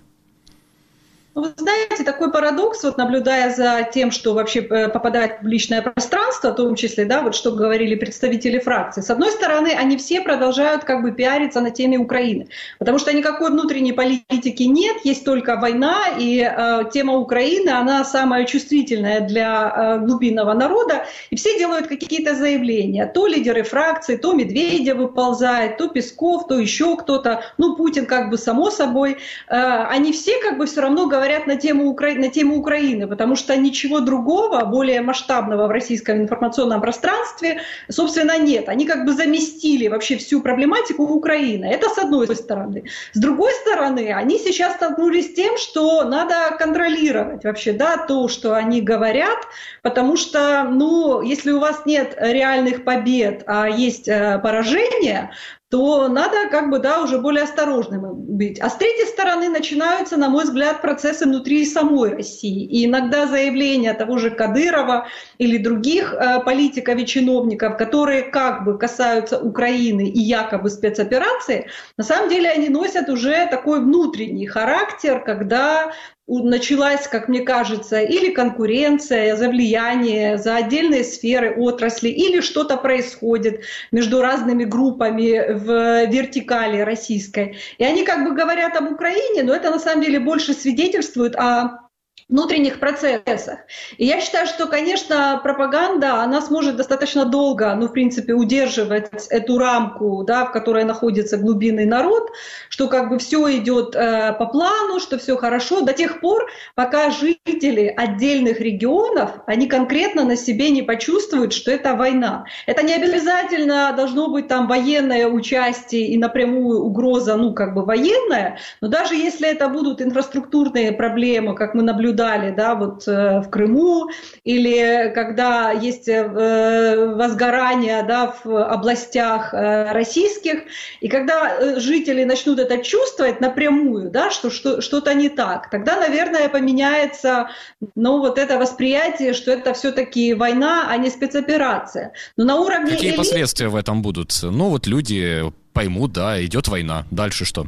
Вы знаете, такой парадокс, вот наблюдая за тем, что вообще попадает в публичное пространство, в том числе, да, вот что говорили представители фракции. С одной стороны, они все продолжают как бы пиариться на теме Украины, потому что никакой внутренней политики нет, есть только война, и э, тема Украины, она самая чувствительная для э, глубинного народа, и все делают какие-то заявления. То лидеры фракции, то Медведев выползает, то Песков, то еще кто-то, ну, Путин как бы само собой. Э, они все как бы все равно говорят говорят на тему, Укра... на тему Украины, потому что ничего другого, более масштабного в российском информационном пространстве, собственно, нет. Они как бы заместили вообще всю проблематику Украины. Это с одной стороны. С другой стороны, они сейчас столкнулись с тем, что надо контролировать вообще, да, то, что они говорят, потому что, ну, если у вас нет реальных побед, а есть э, поражения, то надо как бы, да, уже более осторожным быть. А с третьей стороны начинаются, на мой взгляд, процессы внутри самой России. И иногда заявления того же Кадырова или других э, политиков и чиновников, которые как бы касаются Украины и якобы спецоперации, на самом деле они носят уже такой внутренний характер, когда началась, как мне кажется, или конкуренция за влияние, за отдельные сферы, отрасли, или что-то происходит между разными группами в вертикали российской. И они как бы говорят об Украине, но это на самом деле больше свидетельствует о внутренних процессах. И я считаю, что, конечно, пропаганда, она сможет достаточно долго, ну, в принципе, удерживать эту рамку, да, в которой находится глубинный народ, что как бы все идет э, по плану, что все хорошо, до тех пор, пока жители отдельных регионов, они конкретно на себе не почувствуют, что это война. Это не обязательно должно быть там военное участие и напрямую угроза, ну, как бы военная, но даже если это будут инфраструктурные проблемы, как мы наблюдаем, дали, да, вот э, в Крыму, или когда есть э, возгорание, да, в областях э, российских, и когда э, жители начнут это чувствовать напрямую, да, что, что что-то не так, тогда, наверное, поменяется, ну, вот это восприятие, что это все-таки война, а не спецоперация. Но на уровне Какие элит... последствия в этом будут? Ну, вот люди поймут, да, идет война. Дальше что?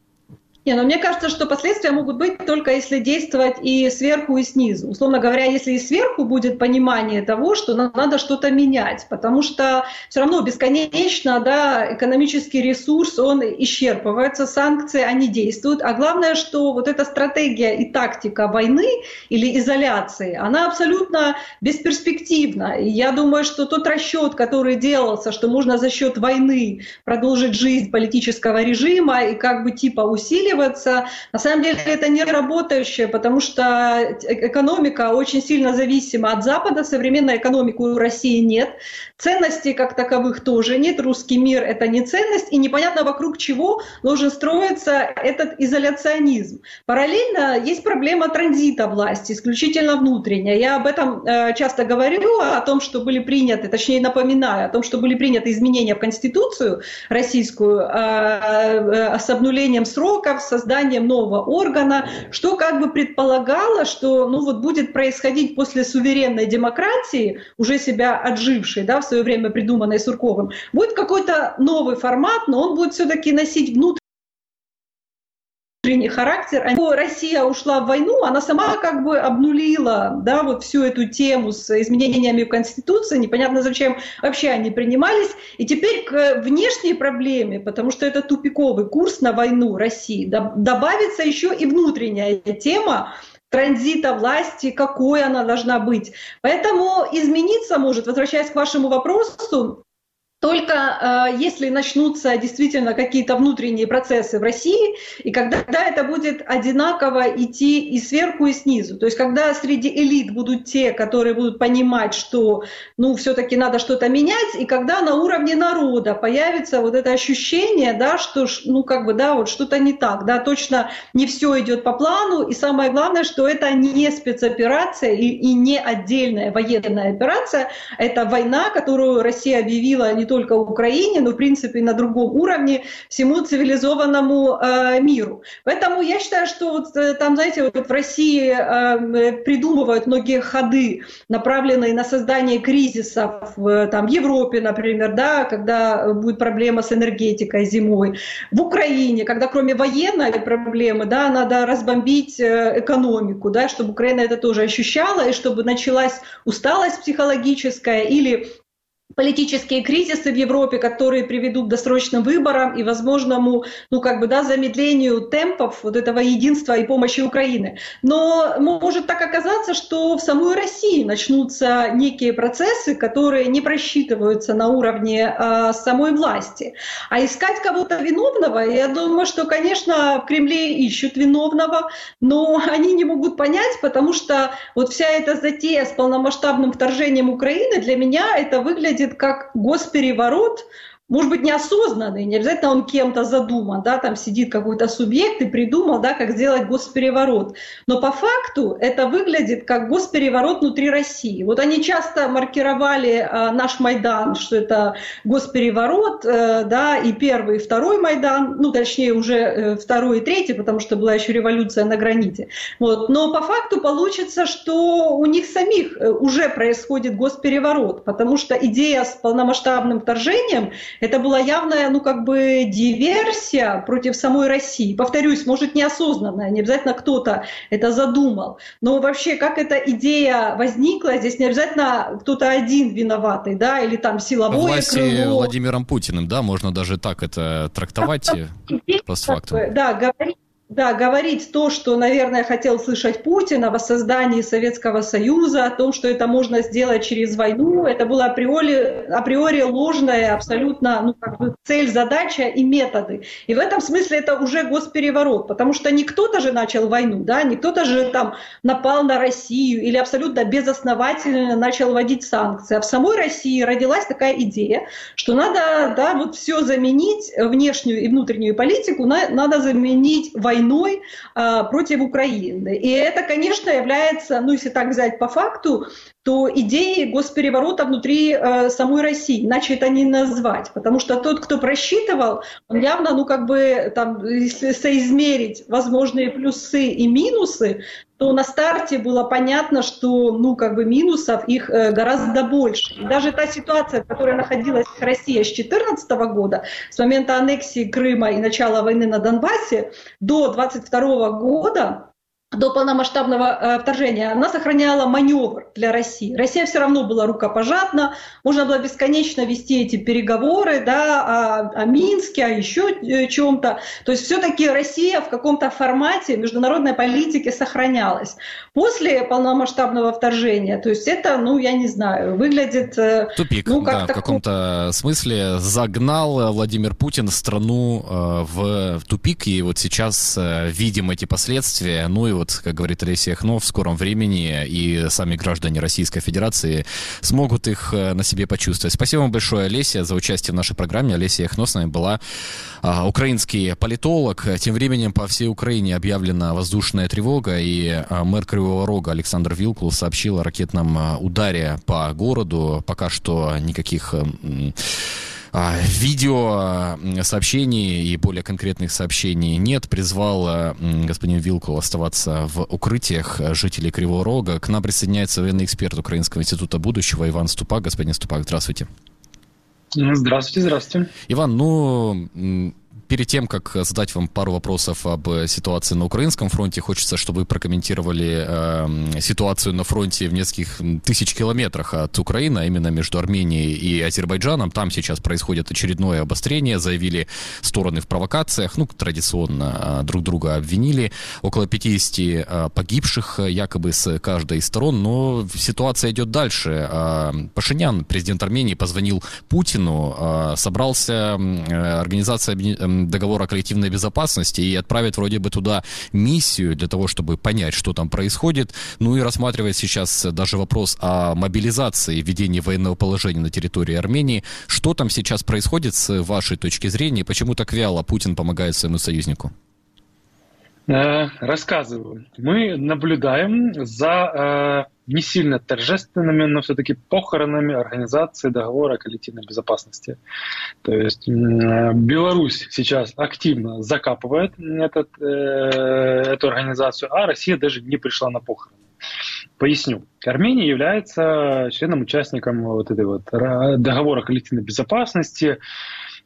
Не, но мне кажется, что последствия могут быть только если действовать и сверху, и снизу. Условно говоря, если и сверху будет понимание того, что надо что-то менять, потому что все равно бесконечно, да, экономический ресурс, он исчерпывается, санкции, они действуют, а главное, что вот эта стратегия и тактика войны или изоляции, она абсолютно бесперспективна. И я думаю, что тот расчет, который делался, что можно за счет войны продолжить жизнь политического режима и как бы типа усилить, на самом деле это не работающее, потому что экономика очень сильно зависима от Запада, современной экономики у России нет, ценностей как таковых тоже нет, русский мир — это не ценность, и непонятно вокруг чего должен строиться этот изоляционизм. Параллельно есть проблема транзита власти, исключительно внутренняя. Я об этом э, часто говорю, о том, что были приняты, точнее напоминаю, о том, что были приняты изменения в Конституцию российскую э, э, с обнулением сроков, созданием нового органа, что как бы предполагало, что ну, вот будет происходить после суверенной демократии, уже себя отжившей, да, в свое время придуманной Сурковым, будет какой-то новый формат, но он будет все-таки носить внутренний характер. Россия ушла в войну, она сама как бы обнулила, да, вот всю эту тему с изменениями в Конституции, непонятно зачем вообще они принимались. И теперь к внешней проблеме, потому что это тупиковый курс на войну России, добавится еще и внутренняя тема транзита власти, какой она должна быть. Поэтому измениться может, возвращаясь к вашему вопросу, только э, если начнутся действительно какие-то внутренние процессы в России, и когда это будет одинаково идти и сверху, и снизу. То есть когда среди элит будут те, которые будут понимать, что ну, все-таки надо что-то менять, и когда на уровне народа появится вот это ощущение, да, что ну, как бы, да, вот что-то не так, да, точно не все идет по плану, и самое главное, что это не спецоперация и, и не отдельная военная операция, это война, которую Россия объявила не только в Украине, но в принципе и на другом уровне всему цивилизованному э, миру. Поэтому я считаю, что вот э, там, знаете, вот в России э, придумывают многие ходы, направленные на создание кризисов в там, Европе, например, да, когда будет проблема с энергетикой зимой, в Украине, когда кроме военной проблемы, да, надо разбомбить э, экономику, да, чтобы Украина это тоже ощущала, и чтобы началась усталость психологическая или политические кризисы в Европе, которые приведут к досрочным выборам и возможному, ну, как бы, да, замедлению темпов вот этого единства и помощи Украины. Но может так оказаться, что в самой России начнутся некие процессы, которые не просчитываются на уровне э, самой власти. А искать кого-то виновного, я думаю, что, конечно, в Кремле ищут виновного, но они не могут понять, потому что вот вся эта затея с полномасштабным вторжением Украины, для меня это выглядит как госпереворот, может быть, неосознанный, не обязательно он кем-то задуман, да, там сидит какой-то субъект и придумал, да, как сделать госпереворот. Но по факту это выглядит как госпереворот внутри России. Вот они часто маркировали э, наш Майдан, что это госпереворот, э, да, и первый, и второй Майдан, ну, точнее, уже э, второй и третий, потому что была еще революция на граните. Вот. Но по факту получится, что у них самих уже происходит госпереворот, потому что идея с полномасштабным вторжением это была явная, ну, как бы диверсия против самой России. Повторюсь, может, неосознанная, не обязательно кто-то это задумал. Но вообще, как эта идея возникла, здесь не обязательно кто-то один виноватый, да, или там силовое власти крыло. Владимиром Путиным, да, можно даже так это трактовать постфактум. Да, говорить. Да, говорить то, что, наверное, хотел слышать Путин о воссоздании Советского Союза, о том, что это можно сделать через войну, это была априори, априори ложная абсолютно, ну, как бы цель, задача и методы. И в этом смысле это уже госпереворот, потому что не кто-то же начал войну, да, не кто-то же там напал на Россию или абсолютно безосновательно начал вводить санкции. А в самой России родилась такая идея, что надо, да, вот все заменить, внешнюю и внутреннюю политику, на, надо заменить войной войной а, против Украины. И это, конечно, является, ну, если так взять по факту, то идеей госпереворота внутри э, самой России, иначе это не назвать. Потому что тот, кто просчитывал, он явно, ну, как бы, там, если соизмерить возможные плюсы и минусы, то на старте было понятно, что, ну, как бы, минусов их э, гораздо больше. И даже та ситуация, в которой находилась Россия с две тысячи четырнадцатого года, с момента аннексии Крыма и начала войны на Донбассе, до две тысячи двадцать второго года, до полномасштабного э, вторжения, она сохраняла маневр для России. Россия все равно была рукопожатна, можно было бесконечно вести эти переговоры, да, о, о Минске, о еще чем-то. То есть все-таки Россия в каком-то формате международной политики сохранялась. После полномасштабного вторжения, то есть это, ну, я не знаю, выглядит... Э, Тупик, ну, как да, такой... в каком-то смысле загнал Владимир Путин страну э, в, в тупик, и вот сейчас э, видим эти последствия, ну и вот, как говорит Олеся Яхно, в скором времени и сами граждане Российской Федерации смогут их на себе почувствовать. Спасибо вам большое, Олеся, за участие в нашей программе. Олеся Яхно с нами была, а, украинский политолог. Тем временем по всей Украине объявлена воздушная тревога, и а, мэр Кривого Рога Александр Вилкул сообщил о ракетном ударе по городу. Пока что никаких... видео сообщений и более конкретных сообщений нет. Призвал господин Вилкул оставаться в укрытиях жителей Кривого Рога. К нам присоединяется военный эксперт Украинского института будущего Иван Ступак. Господин Ступак, здравствуйте. Здравствуйте, здравствуйте. Иван, ну... Перед тем, как задать вам пару вопросов об ситуации на украинском фронте, хочется, чтобы вы прокомментировали э, ситуацию на фронте в нескольких тысяч километрах от Украины, а именно между Арменией и Азербайджаном. Там сейчас происходит очередное обострение, заявили стороны в провокациях, ну, традиционно э, друг друга обвинили. Около пятидесяти э, погибших якобы с каждой из сторон, но ситуация идет дальше. Э, Пашинян, президент Армении, позвонил Путину, э, собрался э, организация договора о коллективной безопасности и отправит вроде бы туда миссию для того, чтобы понять, что там происходит. Ну и рассматривает сейчас даже вопрос о мобилизации, введении военного положения на территории Армении. Что там сейчас происходит с вашей точки зрения? Почему так вяло Путин помогает своему союзнику? Рассказываю. Мы наблюдаем за э, не сильно торжественными, но все-таки похоронами организации договора о коллективной безопасности. То есть э, Беларусь сейчас активно закапывает этот, э, эту организацию, а Россия даже не пришла на похороны. Поясню. Армения является членом-участником вот этой вот договора о коллективной безопасности.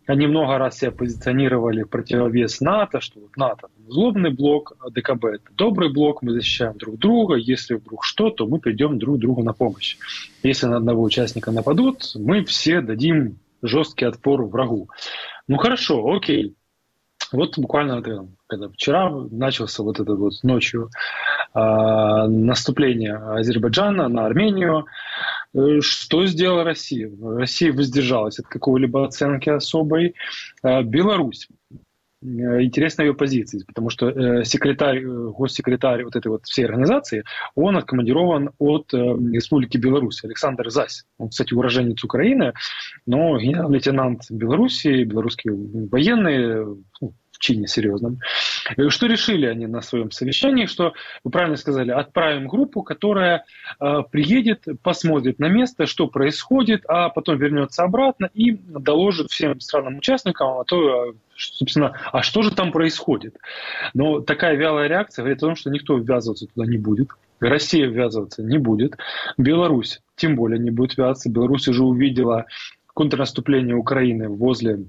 они много раз себя позиционировали в противовес НАТО, что вот НАТО злобный блок, а ДКБ это добрый блок, мы защищаем друг друга, если вдруг что, то мы придем друг другу на помощь. Если на одного участника нападут, мы все дадим жесткий отпор врагу. Ну хорошо, окей. Вот буквально когда вчера начался вот это вот ночью э, наступление Азербайджана на Армению, э, что сделала Россия? Россия воздержалась от какой-либо оценки особой. Э, Беларусь. Интересна ее позиция, потому что э, секретарь, э, госсекретарь вот этой вот всей организации, он откомандирован от э, Республики Беларусь, Александр Зась. Он, кстати, уроженец Украины, но генерал-лейтенант Беларуси, белорусские военные, ну, в чине серьезном. Что решили они на своем совещании? Что, вы правильно сказали, отправим группу, которая э, приедет, посмотрит на место, что происходит, а потом вернется обратно и доложит всем странам-участникам, а то, собственно, а что же там происходит. Но такая вялая реакция говорит о том, что никто ввязываться туда не будет. Россия ввязываться не будет. Беларусь тем более не будет ввязываться. Беларусь уже увидела контрнаступление Украины возле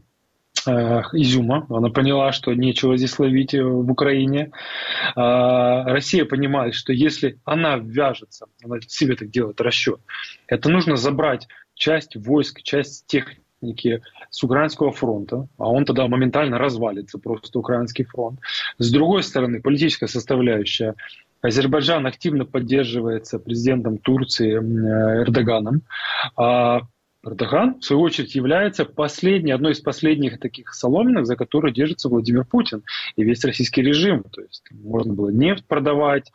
Изюма. Она поняла, что нечего здесь ловить в Украине. Россия понимает, что если она ввяжется, она себе так делает расчет, это нужно забрать часть войск, часть техники с Украинского фронта, а он тогда моментально развалится, просто Украинский фронт. С другой стороны, политическая составляющая. Азербайджан активно поддерживается президентом Турции Эрдоганом. Эрдоган, в свою очередь, является последней, одной из последних таких соломинок, за которую держится Владимир Путин и весь российский режим. То есть можно было нефть продавать,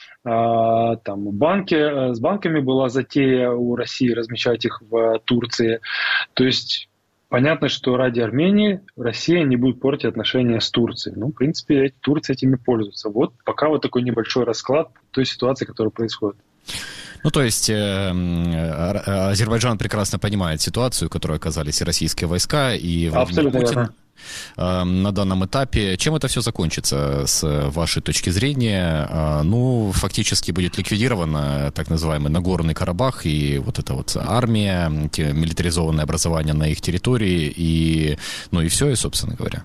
а, там, банки, с банками была затея у России размещать их в Турции. То есть понятно, что ради Армении Россия не будет портить отношения с Турцией. Ну, в принципе, Турция этими пользуется. Вот пока вот такой небольшой расклад той ситуации, которая происходит. Ну, то есть э, Азербайджан прекрасно понимает ситуацию, в которой оказались и российские войска, и Владимир Путин э, на данном этапе. Чем это все закончится, с вашей точки зрения? Э, ну, фактически будет ликвидирован так называемый Нагорный Карабах и вот эта вот армия, те милитаризованные образования на их территории, и, ну и все, и, собственно говоря.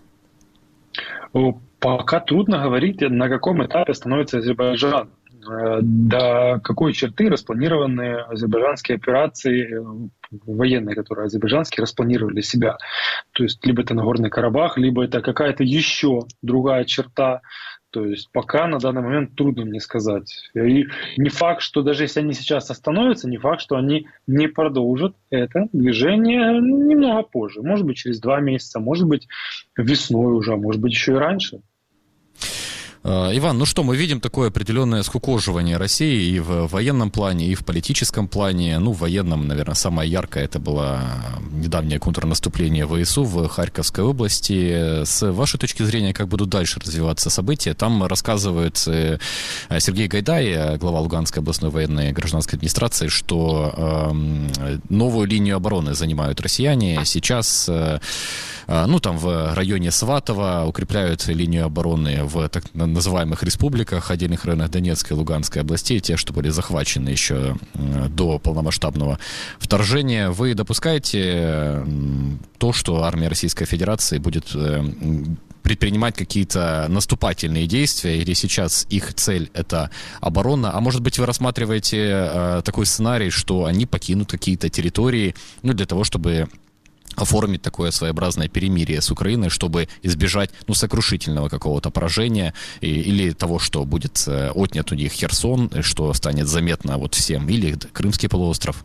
Пока трудно говорить, на каком этапе становится Азербайджан. До какой черты распланированы азербайджанские операции военные, которые азербайджанские распланировали себя. То есть либо это Нагорный Карабах, либо это какая-то еще другая черта. То есть пока на данный момент трудно мне сказать. И не факт, что даже если они сейчас остановятся, не факт, что они не продолжат это движение немного позже. Может быть, через два месяца, может быть, весной уже, может быть, еще и раньше. Иван, ну что, мы видим такое определенное скукоживание России и в военном плане, и в политическом плане. Ну, в военном, наверное, самое яркое это было недавнее контрнаступление ВСУ в Харьковской области. С вашей точки зрения, как будут дальше развиваться события? Там рассказывает Сергей Гайдай, глава Луганской областной военной гражданской администрации, что э, новую линию обороны занимают россияне. Сейчас, э, ну, там в районе Сватово укрепляют линию обороны в так называемых республиках, отдельных районах Донецкой и Луганской областей, те, что были захвачены еще до полномасштабного вторжения. Вы допускаете то, что армия Российской Федерации будет предпринимать какие-то наступательные действия, или сейчас их цель — это оборона? А может быть, вы рассматриваете э, такой сценарий, что они покинут какие-то территории, ну, для того, чтобы оформить такое своеобразное перемирие с Украиной, чтобы избежать, ну, сокрушительного какого-то поражения и, или того, что будет отнят у них Херсон, что станет заметно вот всем, или Крымский полуостров?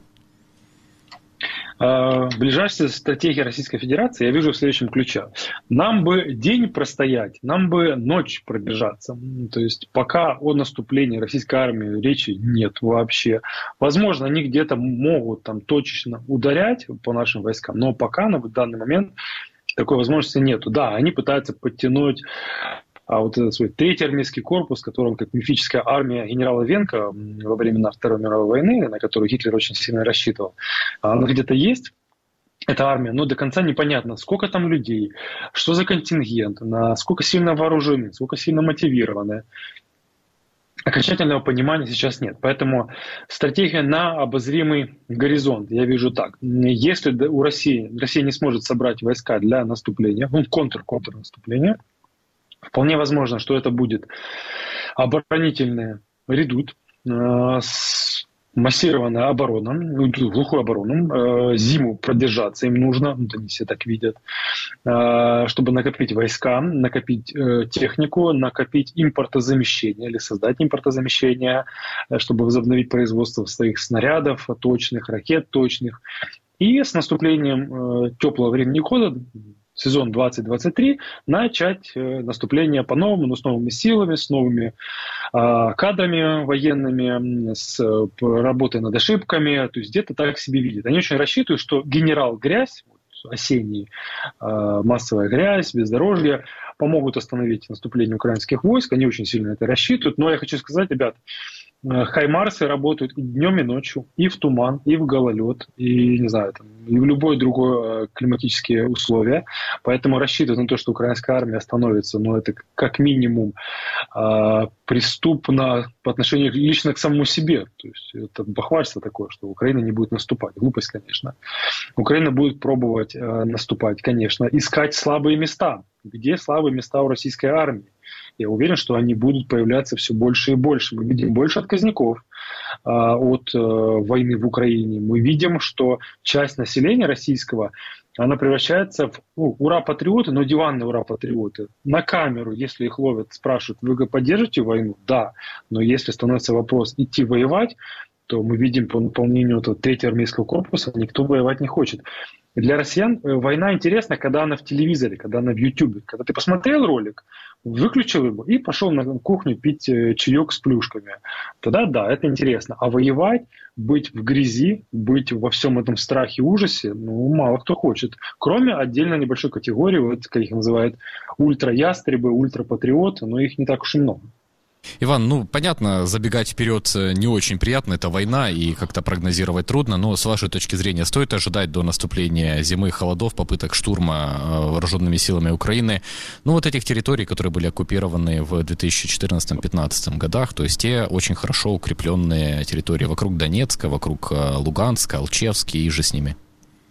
Ближайшая стратегия Российской Федерации я вижу в следующем ключе. Нам бы день простоять, нам бы ночь продержаться. То есть пока о наступлении российской армии речи нет вообще. Возможно, они где-то могут там точечно ударять по нашим войскам, но пока на данный момент такой возможности нету. Да, они пытаются подтянуть а вот этот свой третий армейский корпус, которым как мифическая армия генерала Венка во времена Второй мировой войны, на которую Гитлер очень сильно рассчитывал, она где-то есть, эта армия, но до конца непонятно, сколько там людей, что за контингент, насколько сильно вооружены, сколько сильно мотивированы. окончательного понимания сейчас нет. Поэтому стратегия на обозримый горизонт. Я вижу так. Если у России, Россия не сможет собрать войска для наступления, ну, контр-контрнаступления, вполне возможно, что это будет оборонительный редут э, с массированная оборона, глухую оборону, зиму продержаться им нужно, они все так видят, чтобы накопить войска, накопить технику, накопить импортозамещение или создать импортозамещение, чтобы возобновить производство своих снарядов точных, ракет точных. И с наступлением теплого времени года, сезон двадцать двадцать три, начать наступление по-новому, но с новыми силами, с новыми э, кадрами военными, с работой над ошибками. То есть где-то так себе видят. Они очень рассчитывают, что генерал Грязь, осенний, э, массовая грязь, бездорожье, помогут остановить наступление украинских войск. Они очень сильно это рассчитывают. Но я хочу сказать, ребят, хаймарсы работают и днем, и ночью, и в туман, и в гололед, и, не знаю, там, и в любое другое климатические условия. Поэтому рассчитывать на то, что украинская армия остановится, ну, это как минимум э, преступно по отношению лично к самому себе. То есть это бахвальство такое, что Украина не будет наступать. Глупость, конечно. Украина будет пробовать э, наступать, конечно, искать слабые места. Где слабые места у российской армии? Я уверен, что они будут появляться все больше и больше. Мы видим больше отказников э, от э, войны в Украине. Мы видим, что часть населения российского, она превращается в ну, ура-патриоты, но диванные ура-патриоты. На камеру, если их ловят, спрашивают, вы поддержите войну? Да. Но если становится вопрос идти воевать, то мы видим по наполнению этого третьего армейского корпуса, никто воевать не хочет. Для россиян война интересна, когда она в телевизоре, когда она в Ютубе. Когда ты посмотрел ролик, выключил его и пошел на кухню пить чаек с плюшками. Тогда да, это интересно. А воевать, быть в грязи, быть во всем этом страхе и ужасе, ну, мало кто хочет. Кроме отдельно небольшой категории, вот, как их называют, ультра-ястребы, ультра-патриоты, но их не так уж и много. Иван, ну, понятно, забегать вперед не очень приятно, это война, и как-то прогнозировать трудно, но с вашей точки зрения стоит ожидать до наступления зимы, холодов, попыток штурма вооруженными силами Украины, ну, вот этих территорий, которые были оккупированы в две тысячи четырнадцатом-пятнадцатом годах, то есть те очень хорошо укрепленные территории вокруг Донецка, вокруг Луганска, Алчевский и же с ними?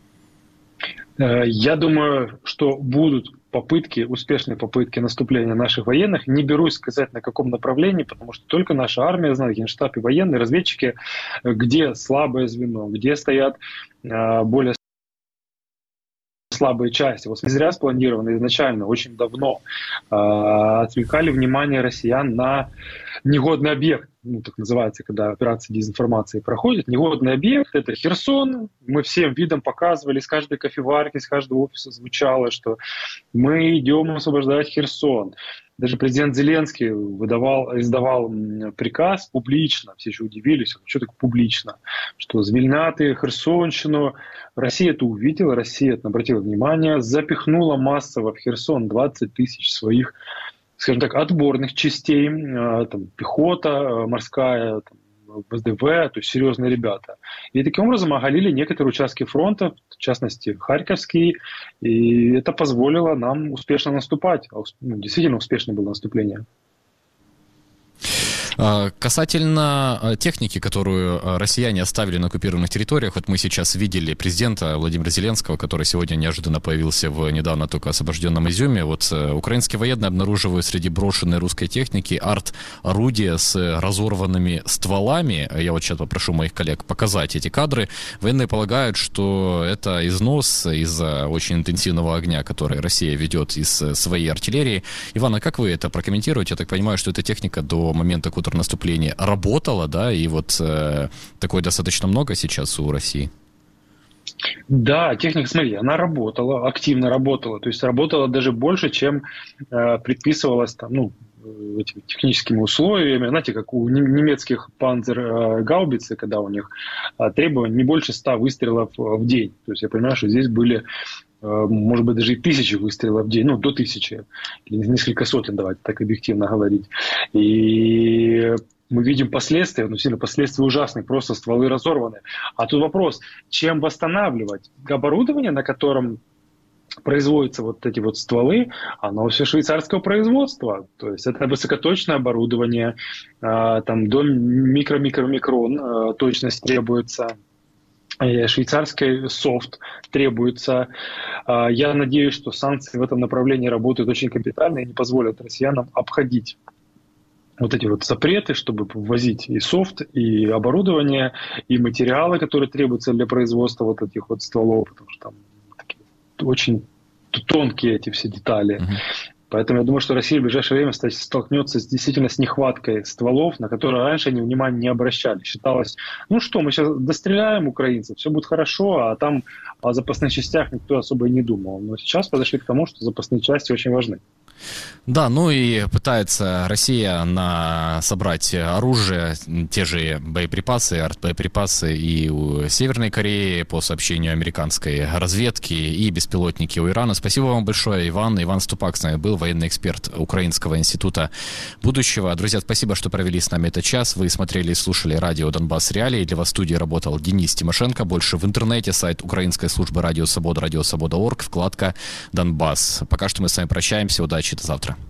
Я думаю, что будут попытки, успешные попытки наступления наших военных. Не берусь сказать, на каком направлении, потому что только наша армия знает, Генштаб и военные разведчики, где слабое звено, где стоят э, более слабые части. Вот не зря спланировано изначально, очень давно э, отвлекали внимание россиян на негодный объект, ну, так называется, когда операция дезинформации проходит. Негодный объект — это Херсон. Мы всем видом показывали, с каждой кофеварки, с каждого офиса звучало, что мы идем освобождать Херсон. Даже президент Зеленский выдавал, издавал приказ публично. Все еще удивились, что так публично, что Звільняти Херсонщину. Россия это увидела, Россия это обратила внимание, запихнула массово в Херсон двадцать тысяч своих, скажем так, отборных частей, там, пехота морская, там, ВДВ, то есть серьезные ребята. И таким образом оголили некоторые участки фронта, в частности, Харьковский, и это позволило нам успешно наступать. Ну, действительно успешное было наступление. Касательно техники, которую россияне оставили на оккупированных территориях, вот мы сейчас видели президента Владимира Зеленского, который сегодня неожиданно появился в недавно только освобожденном Изюме. Вот украинские военные обнаруживают среди брошенной русской техники арт-орудия с разорванными стволами. Я вот сейчас попрошу моих коллег показать эти кадры. Военные полагают, что это износ из-за очень интенсивного огня, который Россия ведет из своей артиллерии. Иван, а как вы это прокомментируете? Я так понимаю, что эта техника до момента контрнаступления работала, да, и вот э, такой достаточно много сейчас у России. Да, техника, смотри, она работала, активно работала, то есть работала даже больше, чем э, предписывалось там, ну, этими техническими условиями. Знаете, как у немецких панцер-гаубицы, когда у них э, требования не больше ста выстрелов в день. То есть я понимаю, что здесь были может быть, даже и тысячи выстрелов в день, ну, до тысячи, или несколько сотен, давайте так объективно говорить. И мы видим последствия, ну, сильно последствия ужасные, просто стволы разорваны. А тут вопрос, чем восстанавливать? Оборудование, на котором производятся вот эти вот стволы, оно все швейцарского производства. То есть это высокоточное оборудование, там до микро-микро-микрон точность требуется. Швейцарский софт требуется. Я надеюсь, что санкции в этом направлении работают очень капитально и не позволят россиянам обходить вот эти вот запреты, чтобы ввозить и софт, и оборудование, и материалы, которые требуются для производства вот этих вот стволов, потому что там такие очень тонкие эти все детали. Uh-huh. Поэтому я думаю, что Россия в ближайшее время столкнется с, действительно с нехваткой стволов, на которые раньше они внимания не обращали. Считалось, ну что, мы сейчас достреляем украинцев, все будет хорошо, а там о запасных частях никто особо и не думал. Но сейчас подошли к тому, что запасные части очень важны. Да, ну и пытается Россия на собрать оружие, те же боеприпасы, артбоеприпасы и у Северной Кореи, по сообщению американской разведки, и беспилотники у Ирана. Спасибо вам большое, Иван. Иван Ступак с нами был, военный эксперт Украинского института будущего. Друзья, спасибо, что провели с нами этот час. Вы смотрели и слушали радио «Донбасс Реалии». Для вас в студии работал Денис Тимошенко. Больше в интернете, сайт Украинской службы Радио Свобода, радиосвобода точка орг, вкладка «Донбасс». Пока что мы с вами прощаемся. Удачи, до завтра.